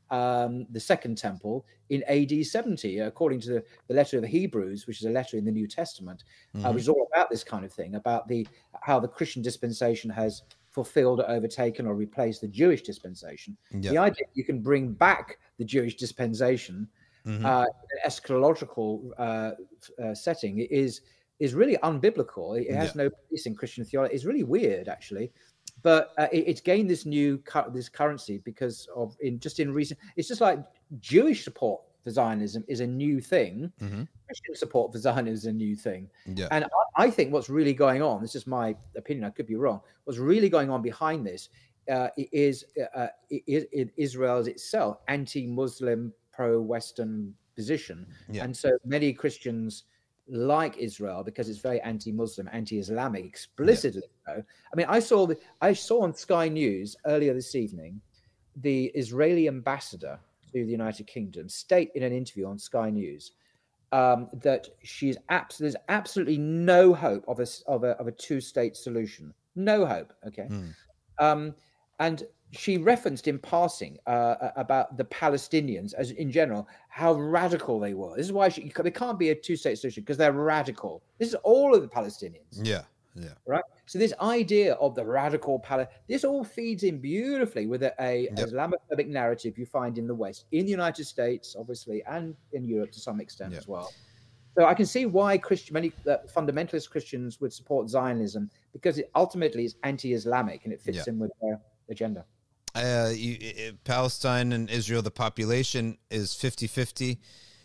Um, the second temple in A D seventy, according to the, the letter of the Hebrews, which is a letter in the New Testament, mm-hmm. uh, which is all about this kind of thing, about the how the Christian dispensation has fulfilled or overtaken or replaced the Jewish dispensation. Yep. The idea you can bring back the Jewish dispensation mm-hmm. uh, in an eschatological uh, uh, setting is is really unbiblical. It has yep. no place in Christian theology. It's really weird, actually. But uh, it, it's gained this new cu- this currency because of in just in recent. It's just like Jewish support for Zionism is a new thing. Mm-hmm. Christian support for Zionism is a new thing. Yeah. And I, I think what's really going on. This is my opinion. I could be wrong. What's really going on behind this uh, is, uh, is, is Israel's itself anti-Muslim, pro-Western position, yeah. and so many Christians like Israel because it's very anti-Muslim, anti-Islamic, explicitly so. Yeah. I mean, I saw the, I saw on Sky News earlier this evening the Israeli ambassador to the United Kingdom state in an interview on Sky News um, that she's abs- there's absolutely no hope of a of a of a two-state solution, no hope. Okay, mm. um, and she referenced in passing uh, about the Palestinians as in general, how radical they were. This is why she, there can't be a two-state solution because they're radical. This is all of the Palestinians. Yeah, yeah. Right. So this idea of the radical Palestinian, this all feeds in beautifully with a, a yep. Islamophobic narrative you find in the West, in the United States, obviously, and in Europe to some extent yep. as well. So I can see why Christian, many uh, fundamentalist Christians would support Zionism because it ultimately is anti-Islamic and it fits yep. in with their agenda. Uh, you, it, Palestine and Israel, the population is fifty-fifty.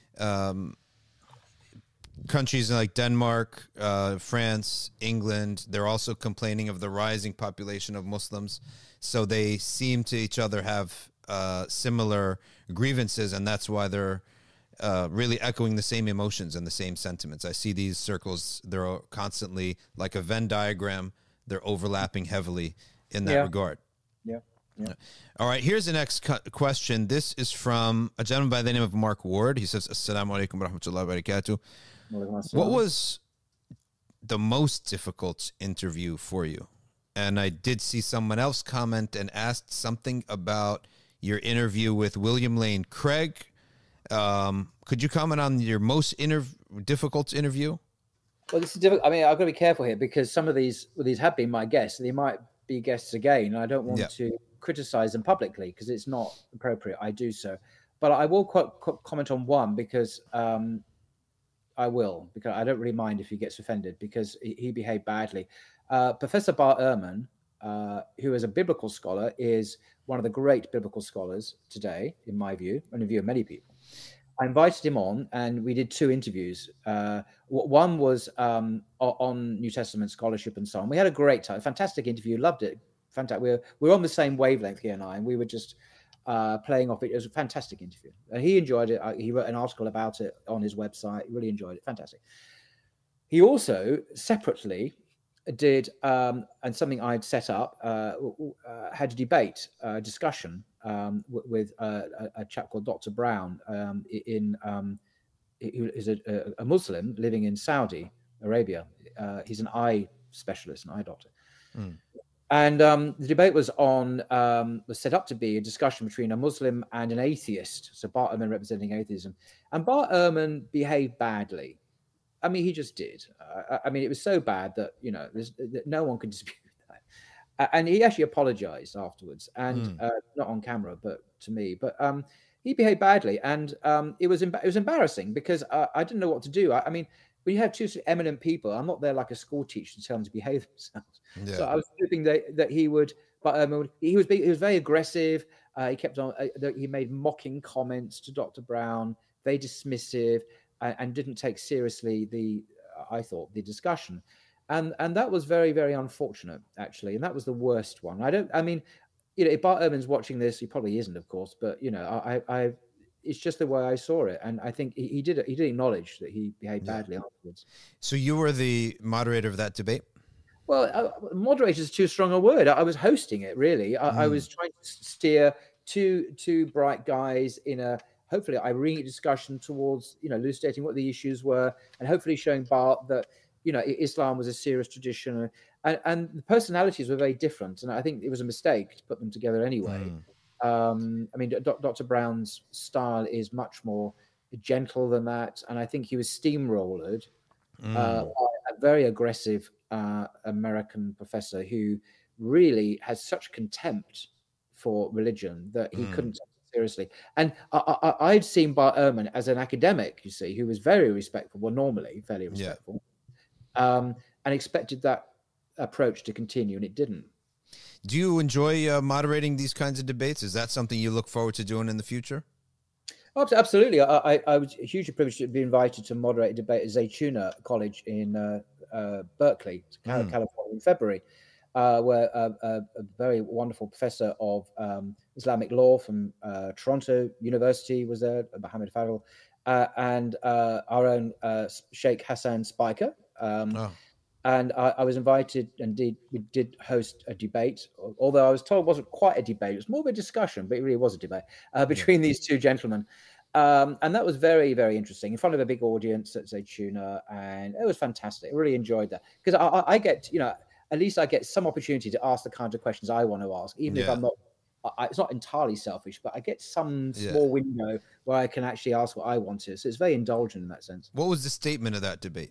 Um, countries like Denmark, uh, France, England, they're also complaining of the rising population of Muslims. So they seem to each other have uh, similar grievances, and that's why they're uh, really echoing the same emotions and the same sentiments. I see these circles, they're constantly like a Venn diagram. They're overlapping heavily in that yeah. regard. Yeah. Yeah. All right, here's the next question. This is from a gentleman by the name of Mark Ward. He says, Assalamu alaikum wa rahmatullahi wa barakatuh. What was the most difficult interview for you? And I did see someone else comment and asked something about your interview with William Lane Craig. Um, could you comment on your most inter- difficult interview? Well, this is difficult. I mean, I've got to be careful here because some of these, well, these have been my guests. They might be guests again. I don't want yeah. to criticize them publicly because it's not appropriate. I do so, but I will co- co- comment on one because um, I will because I don't really mind if he gets offended because he, he behaved badly. Uh, Professor Bar Ehrman, uh, who is a biblical scholar, is one of the great biblical scholars today, in my view, and in the view of many people. I invited him on, and we did two interviews. Uh, one was um, on New Testament scholarship and so on. We had a great time, fantastic interview, loved it. Fantastic. We're we're on the same wavelength, he and I, and we were just uh, playing off it. It was a fantastic interview. Uh, he enjoyed it. Uh, he wrote an article about it on his website. He really enjoyed it. Fantastic. He also separately did, um, and something I'd set up, uh, uh, had a debate, uh, discussion um, w- with uh, a, a chap called Doctor Brown um, in, um, who is a, a Muslim living in Saudi Arabia. Uh, he's an eye specialist, an eye doctor. Mm. And um, the debate was on um, was set up to be a discussion between a Muslim and an atheist. So Bart Ehrman representing atheism, and Bart Ehrman behaved badly. I mean, he just did. Uh, I mean, it was so bad that you know there's, that no one could dispute that. Uh, and he actually apologized afterwards, and mm. uh, not on camera, but to me. But um, he behaved badly, and um, it was it was embarrassing because uh, I didn't know what to do. I, I mean, when you have two eminent people, I'm not there like a school teacher to tell them to behave themselves. Yeah. So I was hoping that that he would, but um, he was he was very aggressive. Uh, he kept on. Uh, he made mocking comments to Doctor Brown, very dismissive, and, and didn't take seriously the uh, I thought the discussion, and and that was very very unfortunate actually, and that was the worst one. I don't. I mean. You know, if Bart Ehrman's watching this, he probably isn't, of course. But you know, I, I, it's just the way I saw it, and I think he, he did. He did acknowledge that he behaved yeah. badly afterwards. So you were the moderator of that debate. Well, uh, moderator is too strong a word. I, I was hosting it. Really, I, mm. I was trying to steer two two bright guys in a hopefully irene discussion towards you know elucidating what the issues were, and hopefully showing Bart that you know Islam was a serious tradition. And, and the personalities were very different, and I think it was a mistake to put them together anyway. Mm. Um, I mean, Doctor Brown's style is much more gentle than that, and I think he was steamrollered mm. uh, by a very aggressive uh, American professor who really has such contempt for religion that he mm. couldn't take it seriously. And I, I, I'd seen Bart Ehrman as an academic, you see, who was very respectful, well, normally fairly respectful, yeah. um, and expected that approach to continue, and it didn't. Do you enjoy uh, moderating these kinds of debates? Is that something you look forward to doing in the future? Oh, absolutely. I, I, I was hugely privileged to be invited to moderate a debate at Zaytuna College in uh, uh, Berkeley, mm. California, in February, uh, where a, a, a very wonderful professor of um, Islamic law from uh, Toronto University was there, Mohammed Fadl, uh, and uh, our own uh, Sheikh Hassan Spiker. Um, oh. And I, I was invited, indeed, we did host a debate, although I was told it wasn't quite a debate. It was more of a discussion, but it really was a debate uh, between yeah. these two gentlemen. Um, and that was very, very interesting in front of a big audience at Zaytuna. And it was fantastic. I really enjoyed that because I, I get, you know, at least I get some opportunity to ask the kind of questions I want to ask, even yeah. if I'm not, I, it's not entirely selfish, but I get some yeah. small window where I can actually ask what I want to. So it's very indulgent in that sense. What was the statement of that debate?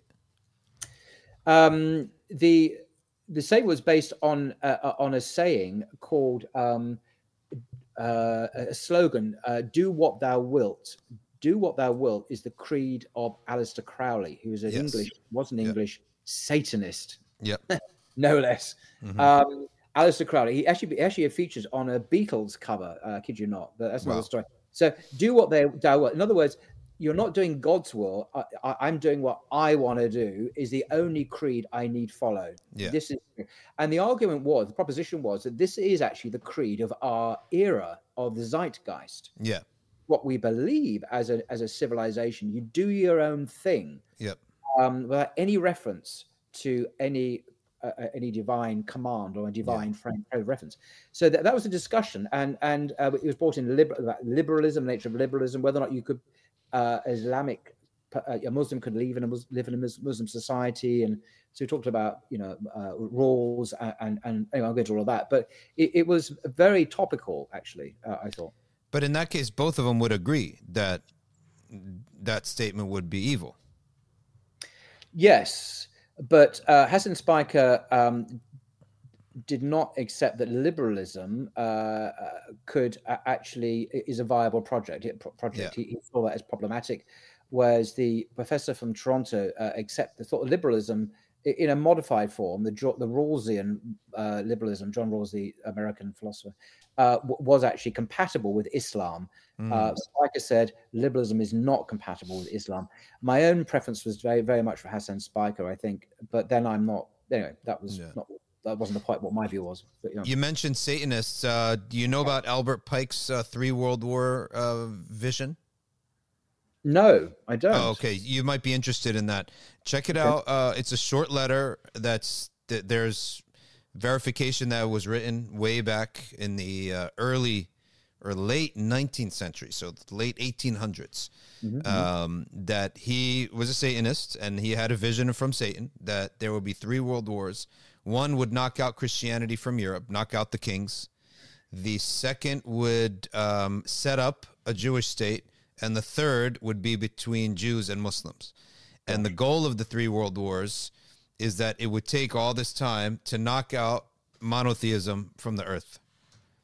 Um, the the saying was based on uh, on a saying called um, uh, a slogan: uh, "Do what thou wilt." "Do what thou wilt" is the creed of Aleister Crowley, who was an yes. English, was an English yep. Satanist, yep, no less. Mm-hmm. Um, Aleister Crowley. He actually he actually features on a Beatles cover. Uh, kid you not, but that's another wow. story. So, do what they, thou wilt. In other words, you're not doing God's will. I, I, I'm doing what I want to do is the only creed I need follow. Yeah. This is, and the argument was, the proposition was that this is actually the creed of our era, of the zeitgeist. Yeah. What we believe as a as a civilization. You do your own thing. Yep. Um, without any reference to any uh, any divine command or a divine yeah. frame of reference. So that, that was a discussion, and and uh, it was brought in liber- about liberalism, nature of liberalism, whether or not you could. Uh, Islamic, uh, a Muslim could live in a Mus- live in a Muslim society, and so we talked about you know uh, rules and and, and anyway, I'll go into all of that. But it, it was very topical, actually. Uh, I thought. But in that case, both of them would agree that that statement would be evil. Yes, but uh, Hassan Spiker um, did not accept that liberalism uh, uh, could uh, actually is a viable project. Project yeah. he, he saw that as problematic, whereas the professor from Toronto uh, accepted thought of liberalism in a modified form. The the Rawlsian uh, liberalism, John Rawls, the American philosopher, uh, w- was actually compatible with Islam. Mm. Uh, Spiker said liberalism is not compatible with Islam. My own preference was very very much for Hassan Spiker, I think, but then I'm not. Anyway, that was yeah. not. That wasn't the point what my view was. But, you know. You mentioned Satanists. Uh, do you know about Albert Pike's uh, three World War uh, vision? No, I don't. Oh, okay, you might be interested in that. Check it okay. out. Uh, it's a short letter that's that there's verification that was written way back in the uh, early or late nineteenth century, so the late eighteen hundreds, mm-hmm. um, that he was a Satanist and he had a vision from Satan that there would be three world wars. One would knock out Christianity from Europe, knock out the kings. The second would um, set up a Jewish state. And the third would be between Jews and Muslims. And the goal of the three world wars is that it would take all this time to knock out monotheism from the earth.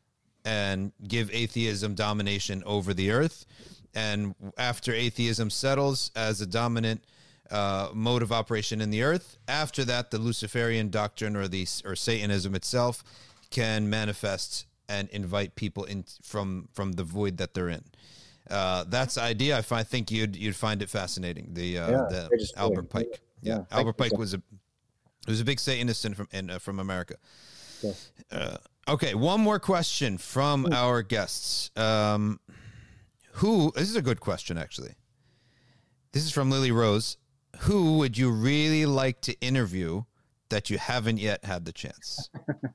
and give atheism domination over the earth. And after atheism settles as a dominant uh, mode of operation in the earth, after that, the Luciferian doctrine or the or Satanism itself can manifest and invite people in from from the void that they're in. Uh, that's the idea. I, find, I think you'd you'd find it fascinating. The uh, Yeah, the just Albert doing- Pike. yeah, Yeah, yeah. Albert Thank you, Pike was a was a big Satanist in, from in, uh, from America. Yes. Uh, okay, one more question from our guests. Um, who? This is a good question, actually. This is from Lily Rose. Who would you really like to interview that you haven't yet had the chance?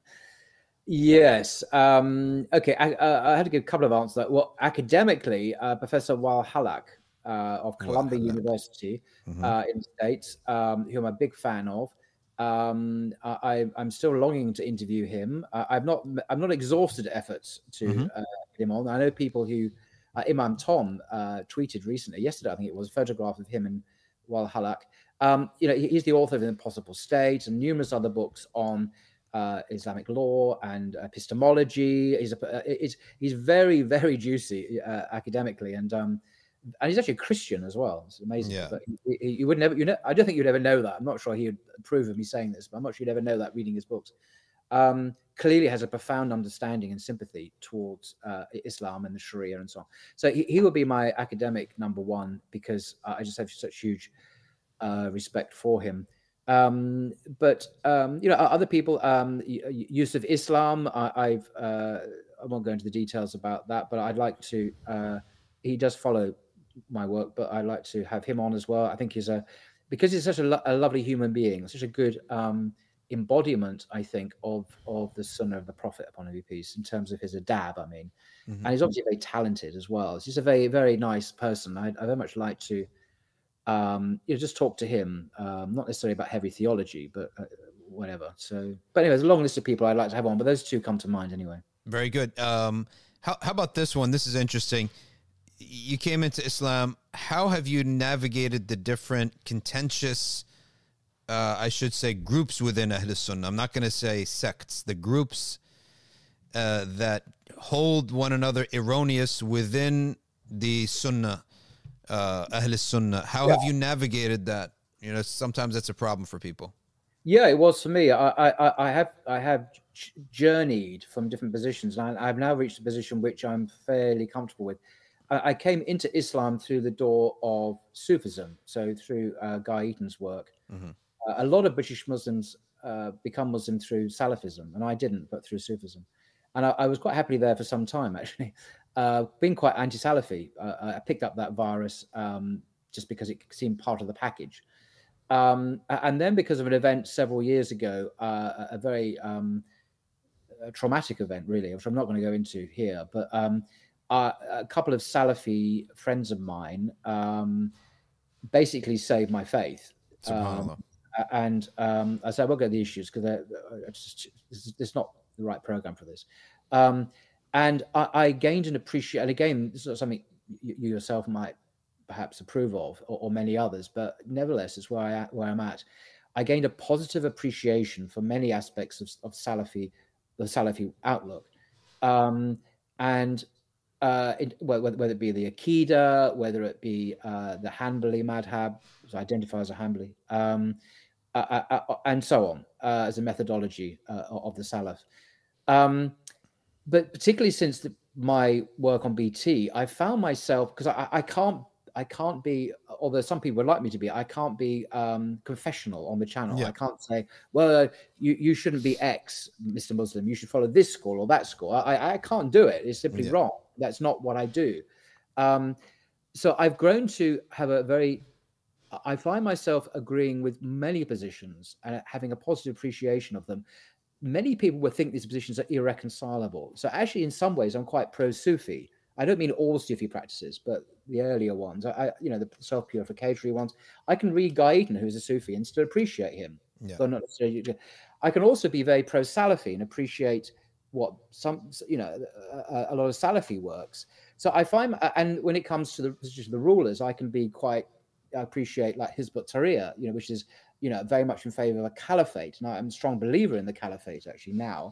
Yes. Um, okay. I, uh, I had to give a couple of answers. Well, academically, uh, Professor Wal Halak uh, of Columbia Halak. University Mhm. uh, in the States, um, who I'm a big fan of. Um, I, I'm still longing to interview him. Uh, I've not, I've not exhausted efforts to Mhm. uh, get him on. I know people who, uh, Imam Tom uh, tweeted recently, yesterday I think it was, a photograph of him and Wal Halak. Um, you know, he- he's the author of The Impossible State and numerous other books on uh, Islamic law and epistemology. He's a, uh, it's, he's very, very juicy uh, academically, and um, and he's actually a Christian as well. It's amazing. Yeah. But he, he, you would never, you know, I don't think you'd ever know that. I'm not sure he would approve of me saying this, but I'm not sure you'd ever know that reading his books. Um, clearly has a profound understanding and sympathy towards uh, Islam and the Sharia and so on. So he, he would be my academic number one because uh, I just have such huge uh, respect for him. Um, but um, you know, other people, um, Yusuf Islam. I, I've uh, I won't go into the details about that, but I'd like to. Uh, he does follow my work, but I'd like to have him on as well. I think he's a because he's such a, lo- a lovely human being, such a good um, embodiment, I think, of of the Sunnah of the Prophet upon him be peace in terms of his adab. I mean, Mhm. and he's obviously very talented as well. He's just a very very nice person. I, I very much like to. Um, you know, just talk to him, um, not necessarily about heavy theology, but uh, whatever. So, but anyway, there's a long list of people I'd like to have on, but those two come to mind anyway. Very good. Um, how, how about this one? This is interesting. You came into Islam. How have you navigated the different contentious, uh, I should say, groups within Ahl Sunnah? I'm not going to say sects. The groups uh, that hold one another erroneous within the Sunnah, uh, Ahl Sunnah. How Yeah. have you navigated that? You know, sometimes that's a problem for people. Yeah, it was for me. I, I, I have, I have journeyed from different positions, and I, I've now reached a position which I'm fairly comfortable with. I, I came into Islam through the door of Sufism, so through uh, Guy Eaton's work. Mhm. Uh, a lot of British Muslims uh, become Muslim through Salafism, and I didn't, but through Sufism. And I, I was quite happily there for some time, actually. Uh, being quite anti-Salafi, uh, I picked up that virus um, just because it seemed part of the package. Um, and then because of an event several years ago, uh, a very um, a traumatic event, really, which I'm not going to go into here, but um, uh, a couple of Salafi friends of mine um, basically saved my faith. SubhanAllah. Um, and um, I said, I won't go into the issues because it's, it's, it's not the right program for this. Um, and I, I gained an appreciation. And again, this is not something you, you yourself might perhaps approve of, or, or many others, but nevertheless, it's where I where I'm at. I gained a positive appreciation for many aspects of, of Salafi, the Salafi outlook, um, and uh, it, whether, whether it be the Aqidah, whether it be uh, the Hanbali madhab, which I identify as a Hanbali, um, uh, uh, uh, and so on, uh, as a methodology uh, of the Salaf. Um, but particularly since the, my work on B T, I found myself because I, I can't. I can't be, although some people would like me to be, I can't be um, confessional on the channel. Yeah. I can't say, well, you, you shouldn't be X, Mister Muslim. You should follow this school or that school. I, I can't do it. It's simply Yeah. wrong. That's not what I do. Um, so I've grown to have a very, I find myself agreeing with many positions and having a positive appreciation of them. Many people would think these positions are irreconcilable. So actually, in some ways, I'm quite pro-Sufi. I don't mean all Sufi practices, but the earlier ones, I, you know, the self-purificatory ones. I can read Guy Eaton, who's a Sufi, and still appreciate him. Yeah. Though not necessarily. I can also be very pro-Salafi and appreciate what some, you know, a, a lot of Salafi works. So I find, and when it comes to the position of the rulers, I can be quite, I appreciate like Hizb ut-Tahrir, you know, which is, you know, very much in favor of a caliphate. And I'm a strong believer in the caliphate actually now.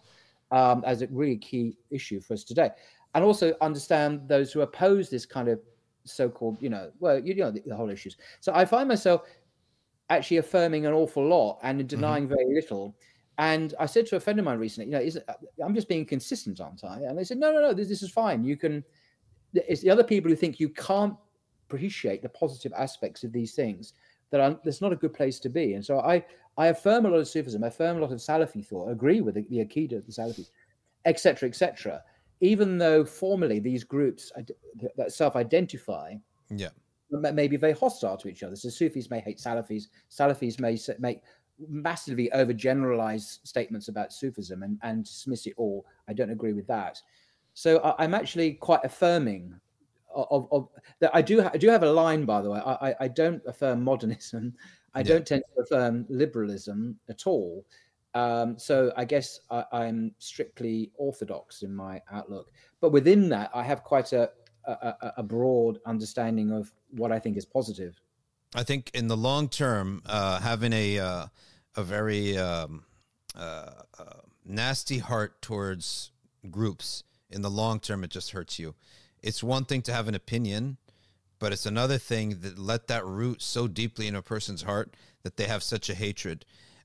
um, as a really key issue for us today, and also understand those who oppose this kind of so-called, you know, well, you know, the, the whole issues. So I find myself actually affirming an awful lot and denying mm-hmm. very little. And I said to a friend of mine recently, you know, is, I'm just being consistent, aren't I? And they said, no, no, no, this, this is fine. You can, it's the other people who think you can't appreciate the positive aspects of these things that are, that's not a good place to be. And so I, I affirm a lot of Sufism, I affirm a lot of Salafi thought, I agree with the, the Aqidah of the Salafis, et cetera, et cetera, even though formally these groups that self-identify yeah. may be very hostile to each other. So Sufis may hate Salafis, Salafis may make massively overgeneralized statements about Sufism and, and dismiss it all. I don't agree with that. So I, I'm actually quite affirming of, of, of that. I do, I do have a line, by the way. I, I, I don't affirm modernism. I yeah. don't tend to affirm liberalism at all. Um, so I guess I, I'm strictly orthodox in my outlook. But within that, I have quite a, a, a broad understanding of what I think is positive. I think in the long term, uh, having a uh, a very um, uh, uh, nasty heart towards groups, in the long term, it just hurts you. It's one thing to have an opinion, but it's another thing that let that root so deeply in a person's heart that they have such a hatred.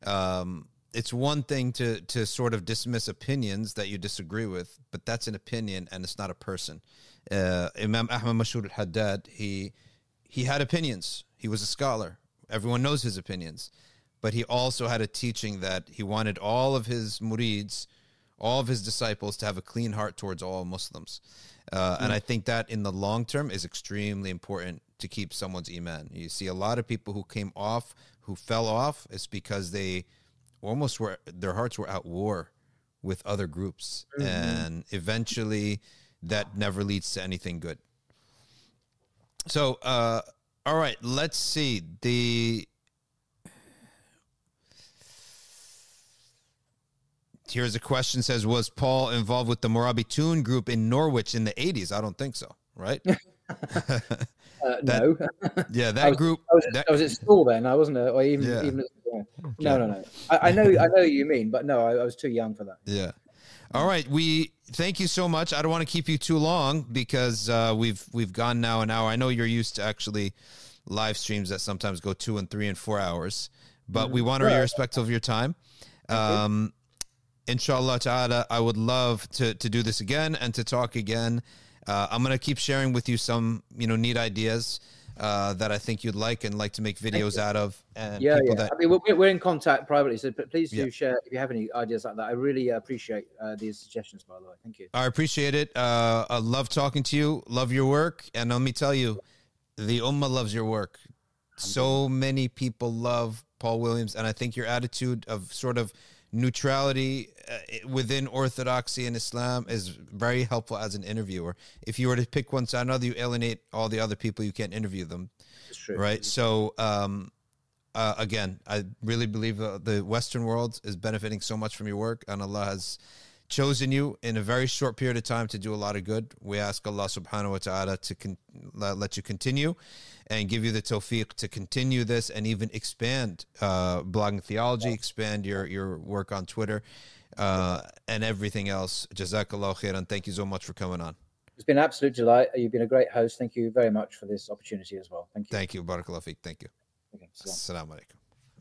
Um, it's one thing to to sort of dismiss opinions that you disagree with, but that's an opinion and it's not a person. Uh, Imam Ahmad Mashhur al-Haddad, he he had opinions. He was a scholar. Everyone knows his opinions. But he also had a teaching that he wanted all of his murids, all of his disciples, to have a clean heart towards all Muslims. Uh, mm. And I think that in the long term is extremely important to keep someone's iman. You see a lot of people who came off, who fell off, it's because they almost were, their hearts were at war with other groups. Mm-hmm. And eventually that never leads to anything good. So, uh, all right, let's see. The Here's a question, says, was Paul involved with the Morabitun group in Norwich in the eighties? I don't think so, right? uh, that, no. Yeah, that I was, group. I was, that, I was at school then, I wasn't, or even, yeah. even yeah. no, no, no. I, I know, I know what you mean, but no, I, I was too young for that. Yeah. All right, we thank you so much. I don't want to keep you too long because uh, we've we've gone now an hour. I know you're used to actually live streams that sometimes go two and three and four hours, but mm-hmm. we want to be respectful of your time. Um, inshallah ta'ala, I would love to to do this again and to talk again. Uh, I'm going to keep sharing with you some, you know, neat ideas uh, that I think you'd like and like to make videos out of. And yeah, people yeah. that... I mean, we're, we're in contact privately, so please do yeah. share if you have any ideas like that. I really appreciate uh, these suggestions, by the way. Thank you. I appreciate it. Uh, I love talking to you. Love your work. And let me tell you, the Ummah loves your work. So many people love Paul Williams. And I think your attitude of sort of neutrality uh, within orthodoxy and Islam is very helpful as an interviewer. If you were to pick one side or another, you alienate all the other people. You can't interview them. That's true. Right? So, um, uh, again, I really believe uh, the Western world is benefiting so much from your work, and Allah has chosen you in a very short period of time to do a lot of good. We ask Allah subhanahu wa ta'ala to con- let you continue and give you the tawfiq to continue this and even expand uh, blogging theology, expand your, your work on Twitter uh, and everything else. Jazakallah khairan. Thank you so much for coming on. It's been an absolute delight. You've been a great host. Thank you very much for this opportunity as well. Thank you. Thank you. Barakallah feek. Thank you. Okay, Assalamu alaikum.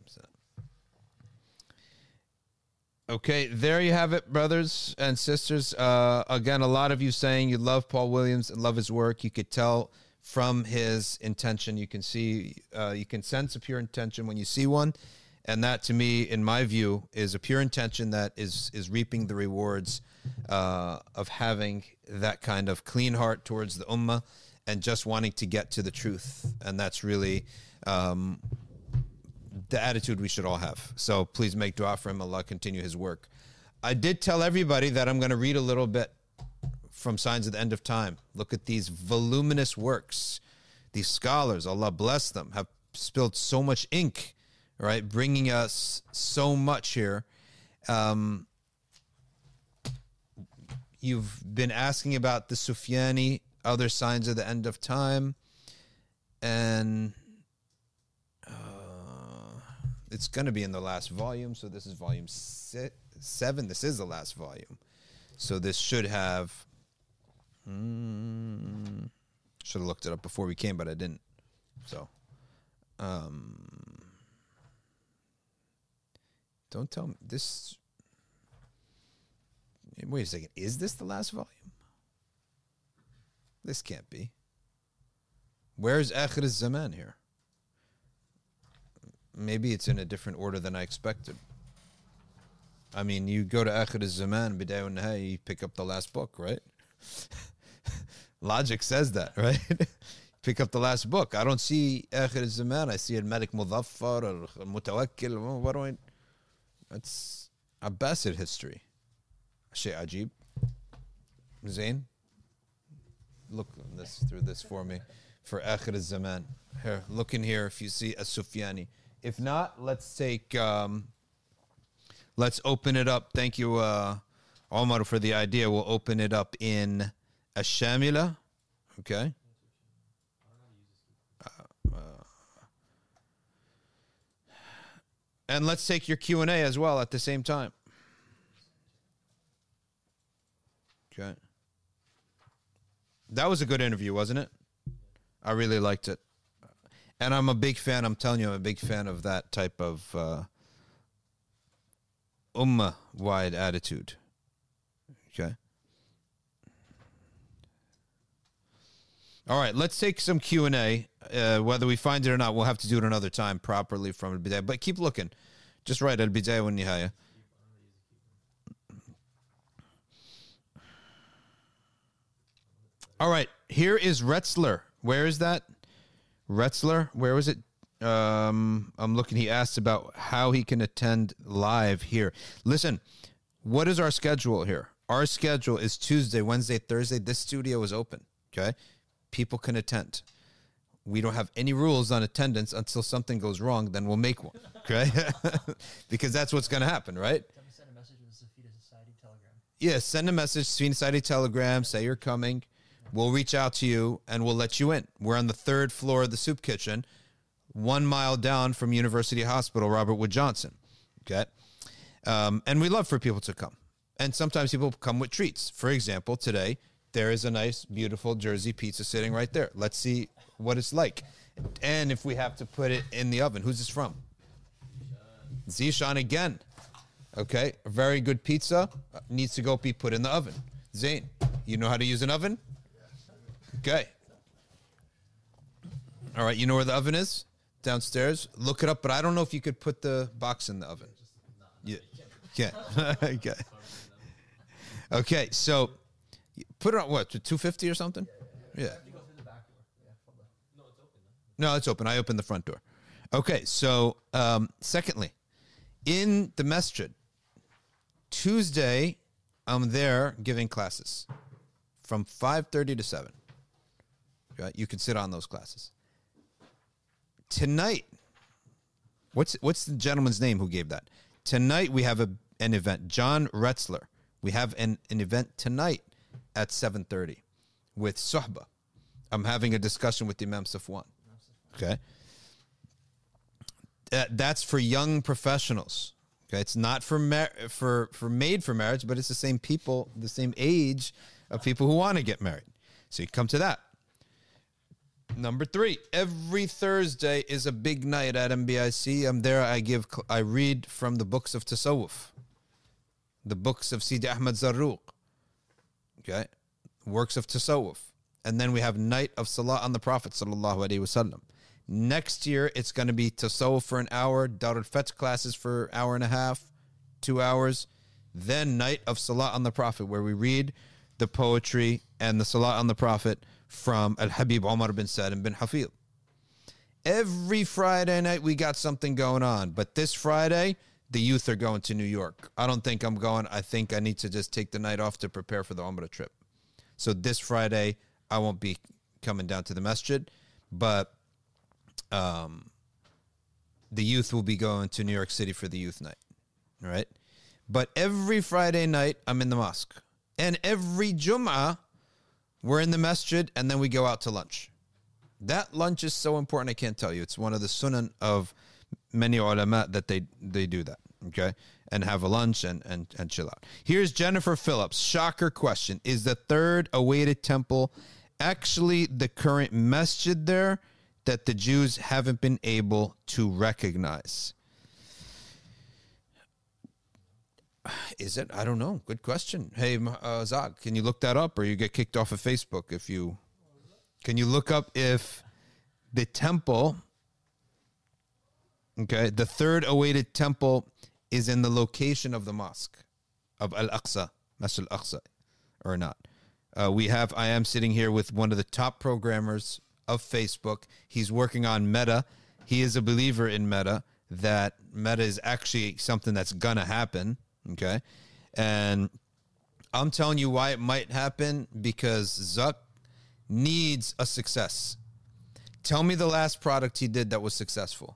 Okay, there you have it, brothers and sisters. Uh, again, a lot of you saying you love Paul Williams and love his work. You could tell from his intention. You can see, uh, you can sense a pure intention when you see one. And that, to me, in my view, is a pure intention that is is reaping the rewards uh, of having that kind of clean heart towards the ummah and just wanting to get to the truth. And that's really um, the attitude we should all have. So please make dua for him. Allah continue his work. I did tell everybody that I'm going to read a little bit from Signs of the End of Time. Look at these voluminous works. These scholars, Allah bless them, have spilled so much ink, right, bringing us so much here. Um, you've been asking about the Sufyani, other signs of the end of time, and uh, it's going to be in the last volume. So this is volume six, seven. This is the last volume. So this should have. Mm, should have looked it up before we came, but I didn't. So, um, don't tell me this. Wait a second. Is this the last volume? This can't be. Where's Akhir al-Zaman here? Maybe it's in a different order than I expected. I mean, you go to Akhir al-Zaman, Bidayah wa Nihaya, you pick up the last book, right? Logic says that, right? Pick up the last book. I don't see Akhir al-Zaman. I see Al-Malik Muzaffar, Al-Mutawakkil. What do I... That's Abbasid history. Shay Ajib. Zain, look this through this for me. For Akhir al-Zaman. Here, look in here if you see As-Sufyani. If not, let's take... Um, let's open it up. Thank you, uh, Omar, for the idea. We'll open it up in Ash-Shamila. Okay. Uh, uh, and let's take your Q and A as well at the same time. Okay. That was a good interview, wasn't it? I really liked it. And I'm a big fan, I'm telling you, I'm a big fan of that type of uh, ummah-wide attitude. Okay. All right, let's take some Q and A. Uh, whether we find it or not, we'll have to do it another time properly from Al-Bidayah. But keep looking. Just write Al-Bidayah wa Nihaya. All right, here is Retzler. Where is that? Retzler, where was it? Um, I'm looking. He asked about how he can attend live here. Listen, what is our schedule here? Our schedule is Tuesday, Wednesday, Thursday. This studio is open, okay? People can attend. We don't have any rules on attendance until something goes wrong, then we'll make one, okay? Because that's what's going to happen, right? Send a message with the Safina Society Telegram. Yeah, send a message, Safina Society Telegram, say you're coming. We'll reach out to you and we'll let you in. We're on the third floor of the soup kitchen, one mile down from University Hospital, Robert Wood Johnson. Okay. Um, and we love for people to come. And sometimes people come with treats. For example, today, there is a nice, beautiful Jersey pizza sitting right there. Let's see what it's like. And if we have to put it in the oven. Who's this from? Zishan again. Okay. A very good pizza uh, needs to go be put in the oven. Zain, you know how to use an oven? Okay. All right. You know where the oven is? Downstairs. Look it up, but I don't know if you could put the box in the oven. Yeah. Yeah. Okay. Okay. So put it on what? two fifty or something? Yeah. No, it's open. I opened the front door. Okay. So, um, secondly, in the masjid, Tuesday, I'm there giving classes from five thirty to seven. Right? You can sit on those classes. Tonight, what's what's the gentleman's name who gave that? Tonight we have a, an event. John Retzler. We have an, an event tonight at seven thirty with Suhba. I'm having a discussion with Imam Safwan. Okay. That, that's for young professionals. Okay. It's not for mar- for for made for marriage, but it's the same people, the same age of people who want to get married. So you come to that. Number three, every Thursday is a big night at M B I C. I'm there. I give, I read from the books of Tasawwuf, the books of Sidi Ahmad Zarruq, okay, works of Tasawwuf. And then we have night of Salah on the Prophet sallallahu alaihi wasallam. Next year, it's going to be Tasawwuf for an hour, Dar al-Fath classes for an hour and a half, two hours. Then night of Salah on the Prophet, where we read the poetry and the Salah on the Prophet from Al-Habib Umar bin Salim bin Hafid. Every Friday night we got something going on, but this Friday the youth are going to New York. I don't think I'm going. I think I need to just take the night off to prepare for the Umrah trip. So this Friday I won't be coming down to the masjid, but um, the youth will be going to New York City for the youth night. All right? But every Friday night I'm in the mosque. And every Jum'ah we're in the masjid, and then we go out to lunch. That lunch is so important, I can't tell you. It's one of the sunan of many ulama that they, they do that, okay? and have a lunch and, and, and chill out. Here's Jennifer Phillips. Shocker question. Is the third awaited temple actually the current masjid there that the Jews haven't been able to recognize? Is it? I don't know. Good question. Hey, uh, Zach, can you look that up, or you get kicked off of Facebook if you... Can you look up if the temple, okay, the third awaited temple is in the location of the mosque of Al-Aqsa, Masjid Al-Aqsa, or not? Uh, we have, I am sitting here with one of the top programmers of Facebook. He's working on Meta. He is a believer in Meta, that Meta is actually something that's going to happen, okay? And I'm telling you why it might happen, because Zuck needs a success. Tell me the last product he did that was successful.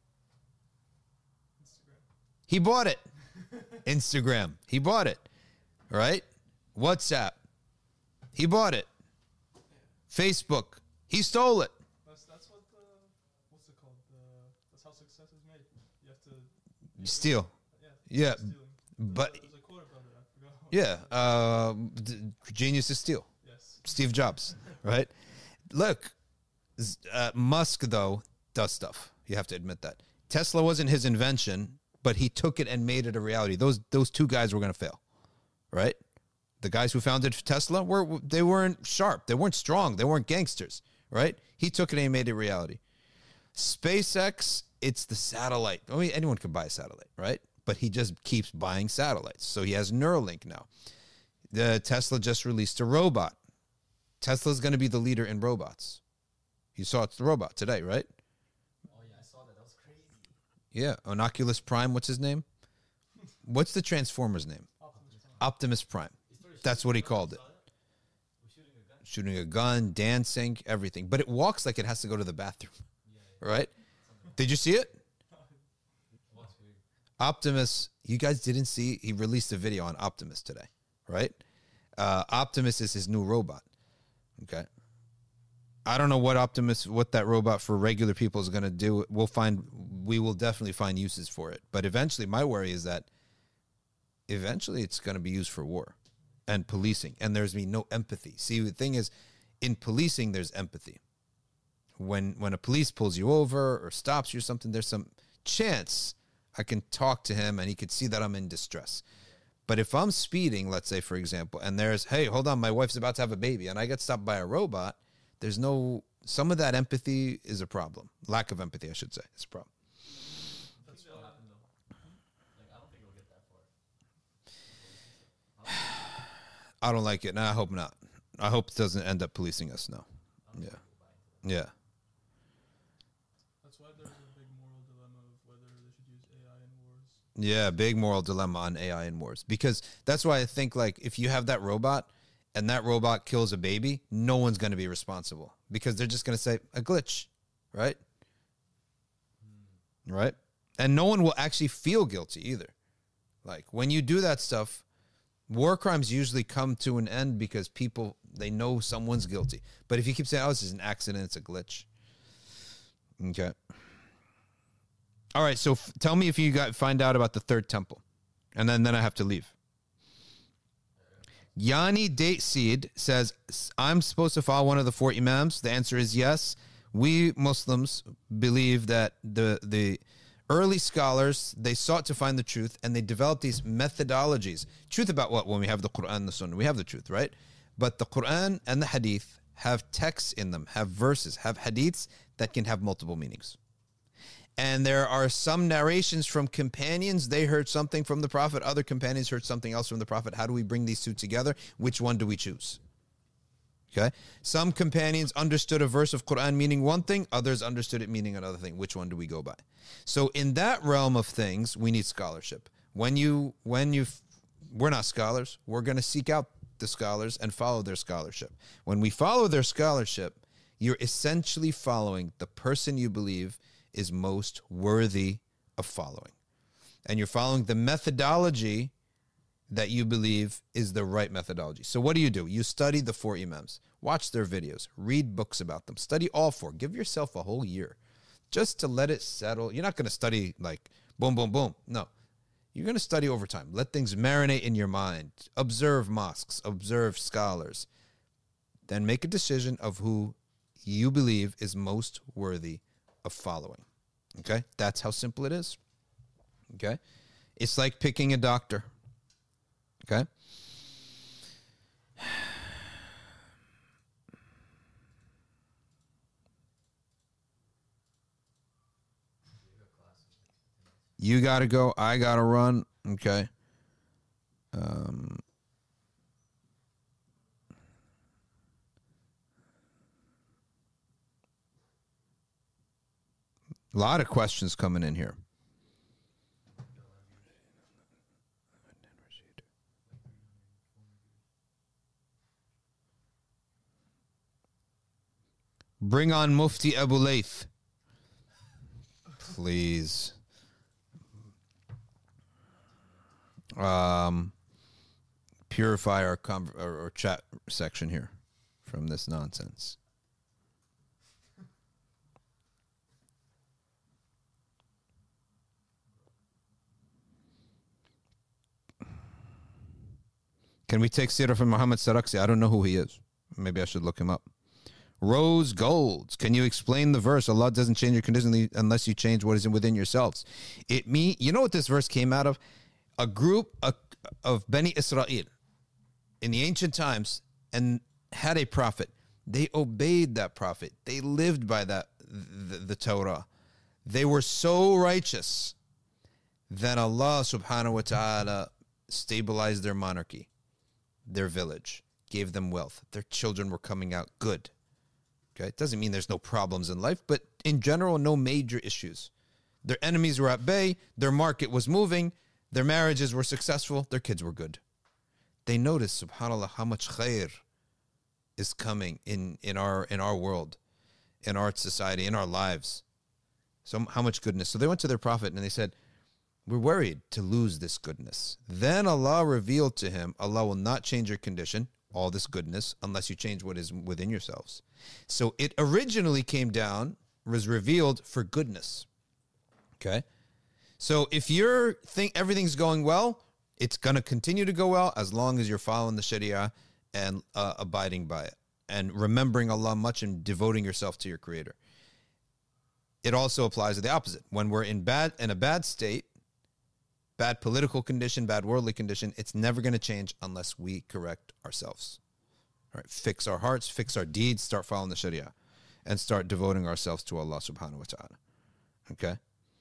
Instagram. He bought it. Instagram. He bought it. Right? WhatsApp. He bought it. Facebook. He stole it. That's, that's what the, what's it called? The, that's how success is made. You have to... You steal. Yeah. Yeah. Stealing. But... There's a quote about it. I forgot. Yeah. Uh, genius is steal. Yes. Steve Jobs. Right? Look, uh, Musk, though, does stuff. You have to admit that. Tesla wasn't his invention, but he took it and made it a reality. Those those two guys were going to fail, right? The guys who founded Tesla, were they weren't sharp. They weren't strong. They weren't gangsters, right? He took it and he made it reality. SpaceX, it's the satellite. I mean, anyone can buy a satellite, right? But he just keeps buying satellites. So he has Neuralink now. The Tesla just released a robot. Tesla's going to be the leader in robots. You saw it's the robot today, right? Oh, yeah, I saw that. That was crazy. Yeah. On Oculus Prime, what's his name? What's the Transformer's name? Optimus Prime. Optimus Prime. That's what he called it. Shooting a gun. Shooting a gun, dancing, everything. But it walks like it has to go to the bathroom, Yeah, right? Did you see it? What's weird? Optimus, you guys didn't see, he released a video on Optimus today, right? Uh, Optimus is his new robot. Okay. I don't know what Optimus, what that robot for regular people is going to do. We'll find, we will definitely find uses for it. But eventually, my worry is that eventually it's going to be used for war and policing. And there's be no empathy. See, the thing is, in policing, there's empathy. When, when a police pulls you over or stops you or something, there's some chance I can talk to him and he could see that I'm in distress. But if I'm speeding, let's say, for example, and there's, hey, hold on, my wife's about to have a baby, and I get stopped by a robot, there's no, some of that empathy is a problem. Lack of empathy, I should say, is a problem. That's what happened, though. Like, I don't think it'll get that far. I don't like it, and I hope not. I hope it doesn't end up policing us now. Yeah. Yeah. That's why there's a big moral dilemma of whether they should use A I in wars. Yeah, big moral dilemma on A I and wars. Because that's why I think, like, if you have that robot and that robot kills a baby, no one's going to be responsible. Because they're just going to say, a glitch, right? Mm. Right? And no one will actually feel guilty either. Like, when you do that stuff, war crimes usually come to an end because people, they know someone's guilty. But if you keep saying, oh, this is an accident, it's a glitch. Okay. All right, so f- tell me if you got find out about the third temple. And then, then I have to leave. Yanni Date Seed says, I'm supposed to follow one of the four imams. The answer is yes. We Muslims believe that the the early scholars, they sought to find the truth, and they developed these methodologies. Truth about what? When we have the Quran and the Sunnah, we have the truth, right? But the Quran and the Hadith have texts in them, have verses, have hadiths that can have multiple meanings. And there are some narrations from companions. They heard something from the Prophet. Other companions heard something else from the Prophet. How do we bring these two together? Which one do we choose? Okay. Some companions understood a verse of Quran meaning one thing. Others understood it meaning another thing. Which one do we go by? So in that realm of things, we need scholarship. When you, when you, we're not scholars. We're going to seek out the scholars and follow their scholarship. When we follow their scholarship, you're essentially following the person you believe is most worthy of following. And you're following the methodology that you believe is the right methodology. So what do you do? You study the four imams, watch their videos, read books about them, study all four. Give yourself a whole year just to let it settle. You're not going to study like boom, boom, boom. No. You're going to study over time. Let things marinate in your mind. Observe mosques. Observe scholars. Then make a decision of who you believe is most worthy of following. Okay? That's how simple it is. Okay? It's like picking a doctor. Okay? You got to go. I got to run. Okay. Um, a lot of questions coming in here. Bring on Mufti Abu Layth. Please. Um, purify our, conv- our, our chat section here from this nonsense. Can we take Sirah from Muhammad Saraksi? I don't know who he is. Maybe I should look him up. Rose Golds, can you explain the verse? Allah doesn't change your condition unless you change what is within yourselves. It me, you know what this verse came out of? A group of, of Bani Israel in the ancient times and had a prophet. They obeyed that prophet. They lived by that the, the Torah. They were so righteous that Allah subhanahu wa ta'ala stabilized their monarchy, their village, gave them wealth. Their children were coming out good. Okay, it doesn't mean there's no problems in life, but in general, no major issues. Their enemies were at bay. Their market was moving. Their marriages were successful. Their kids were good. They noticed, subhanAllah, how much khair is coming in, in our in our world, in our society, in our lives. So how much goodness. So they went to their prophet and they said, we're worried to lose this goodness. Then Allah revealed to him, Allah will not change your condition, all this goodness, unless you change what is within yourselves. So it originally came down, was revealed for goodness. Okay? So if you think everything's going well, it's going to continue to go well as long as you're following the Sharia and uh, abiding by it and remembering Allah much and devoting yourself to your Creator. It also applies to the opposite. When we're in bad in a bad state, bad political condition, bad worldly condition, it's never going to change unless we correct ourselves. All right, fix our hearts, fix our deeds, start following the Sharia, and start devoting ourselves to Allah subhanahu wa ta'ala. Okay?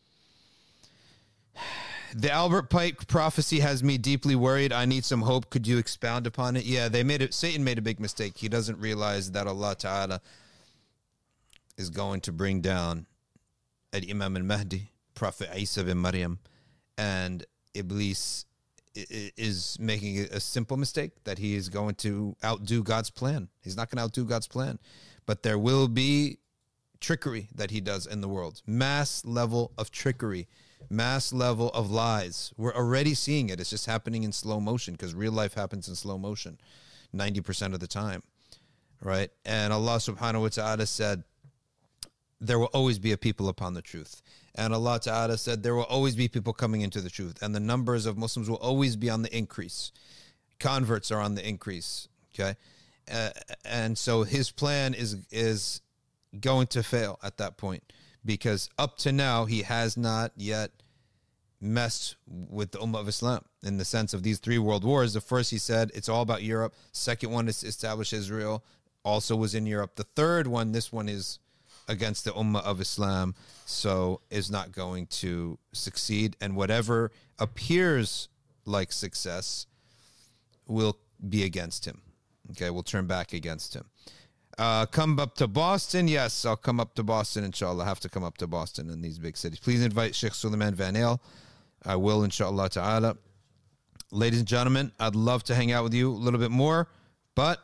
The Albert Pike prophecy has me deeply worried. I need some hope. Could you expound upon it? Yeah, they made it. Satan made a big mistake. He doesn't realize that Allah Ta'ala is going to bring down Al-Imam al-Mahdi, Prophet Isa bin Maryam, and Iblis is making a simple mistake that he is going to outdo God's plan. He's not going to outdo God's plan. But there will be trickery that he does in the world. Mass level of trickery. Mass level of lies. We're already seeing it. It's just happening in slow motion because real life happens in slow motion ninety percent of the time. Right? And Allah subhanahu wa ta'ala said, there will always be a people upon the truth. And Allah Ta'ala said there will always be people coming into the truth. And the numbers of Muslims will always be on the increase. Converts are on the increase. Okay? Uh, and so his plan is is going to fail at that point. Because up to now, he has not yet messed with the Ummah of Islam in the sense of these three world wars. The first, he said, it's all about Europe. Second one is to establish Israel, also was in Europe. The third one, this one is against the Ummah of Islam, so is not going to succeed. And whatever appears like success will be against him. Okay, we'll turn back against him. Uh, come up to Boston. Yes, I'll come up to Boston, inshallah. I have to come up to Boston in these big cities. Please invite Sheikh Suleiman Van Ale. I will, inshallah ta'ala. Ladies and gentlemen, I'd love to hang out with you a little bit more, but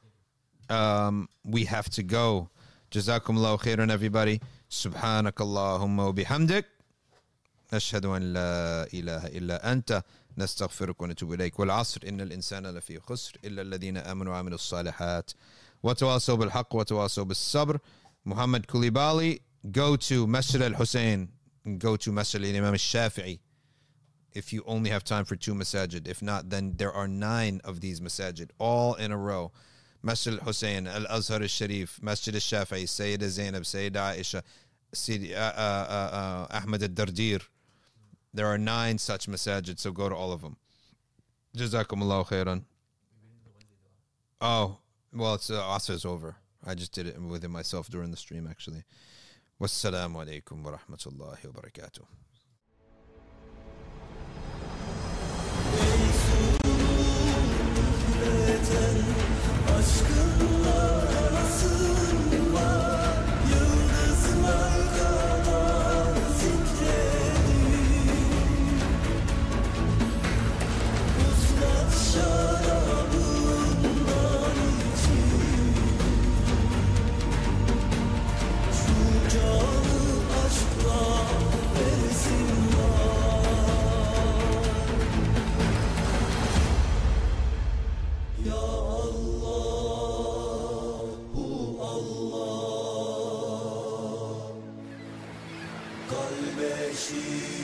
um, we have to go. Jazakumullahu khairan, everybody. Subhanakallahumma wa bihamdik. نشهد أن لا إله إلا أنت نستغفرك ونتوب إليك والعصر إن الإنسان لفي خسر إلا الذين آمنوا وعملوا الصالحات وتواصوا بالحق وتواصوا بالصبر. Muhammad Koulibaly, go to Masjid al-Hussein, go to Masjid al-Imam al-Shafi'i if you only have time for two masajid. If not, then there are nine of these masajid, all in a row. Masjid al-Hussein, Al-Azhar al-Sharif, Masjid al-Shafi'i, Sayyida Zainab, Sayyida Aisha, Sidi, uh, uh, uh, Ahmad al-Dardir. There are nine such masajid, so go to all of them. Jazakumullahu khairan. Oh, well, it's uh, Asr's over. I just did it within myself during the stream, actually. Wassalamu alaikum wa rahmatullahi wa barakatuh. Kalbe şiir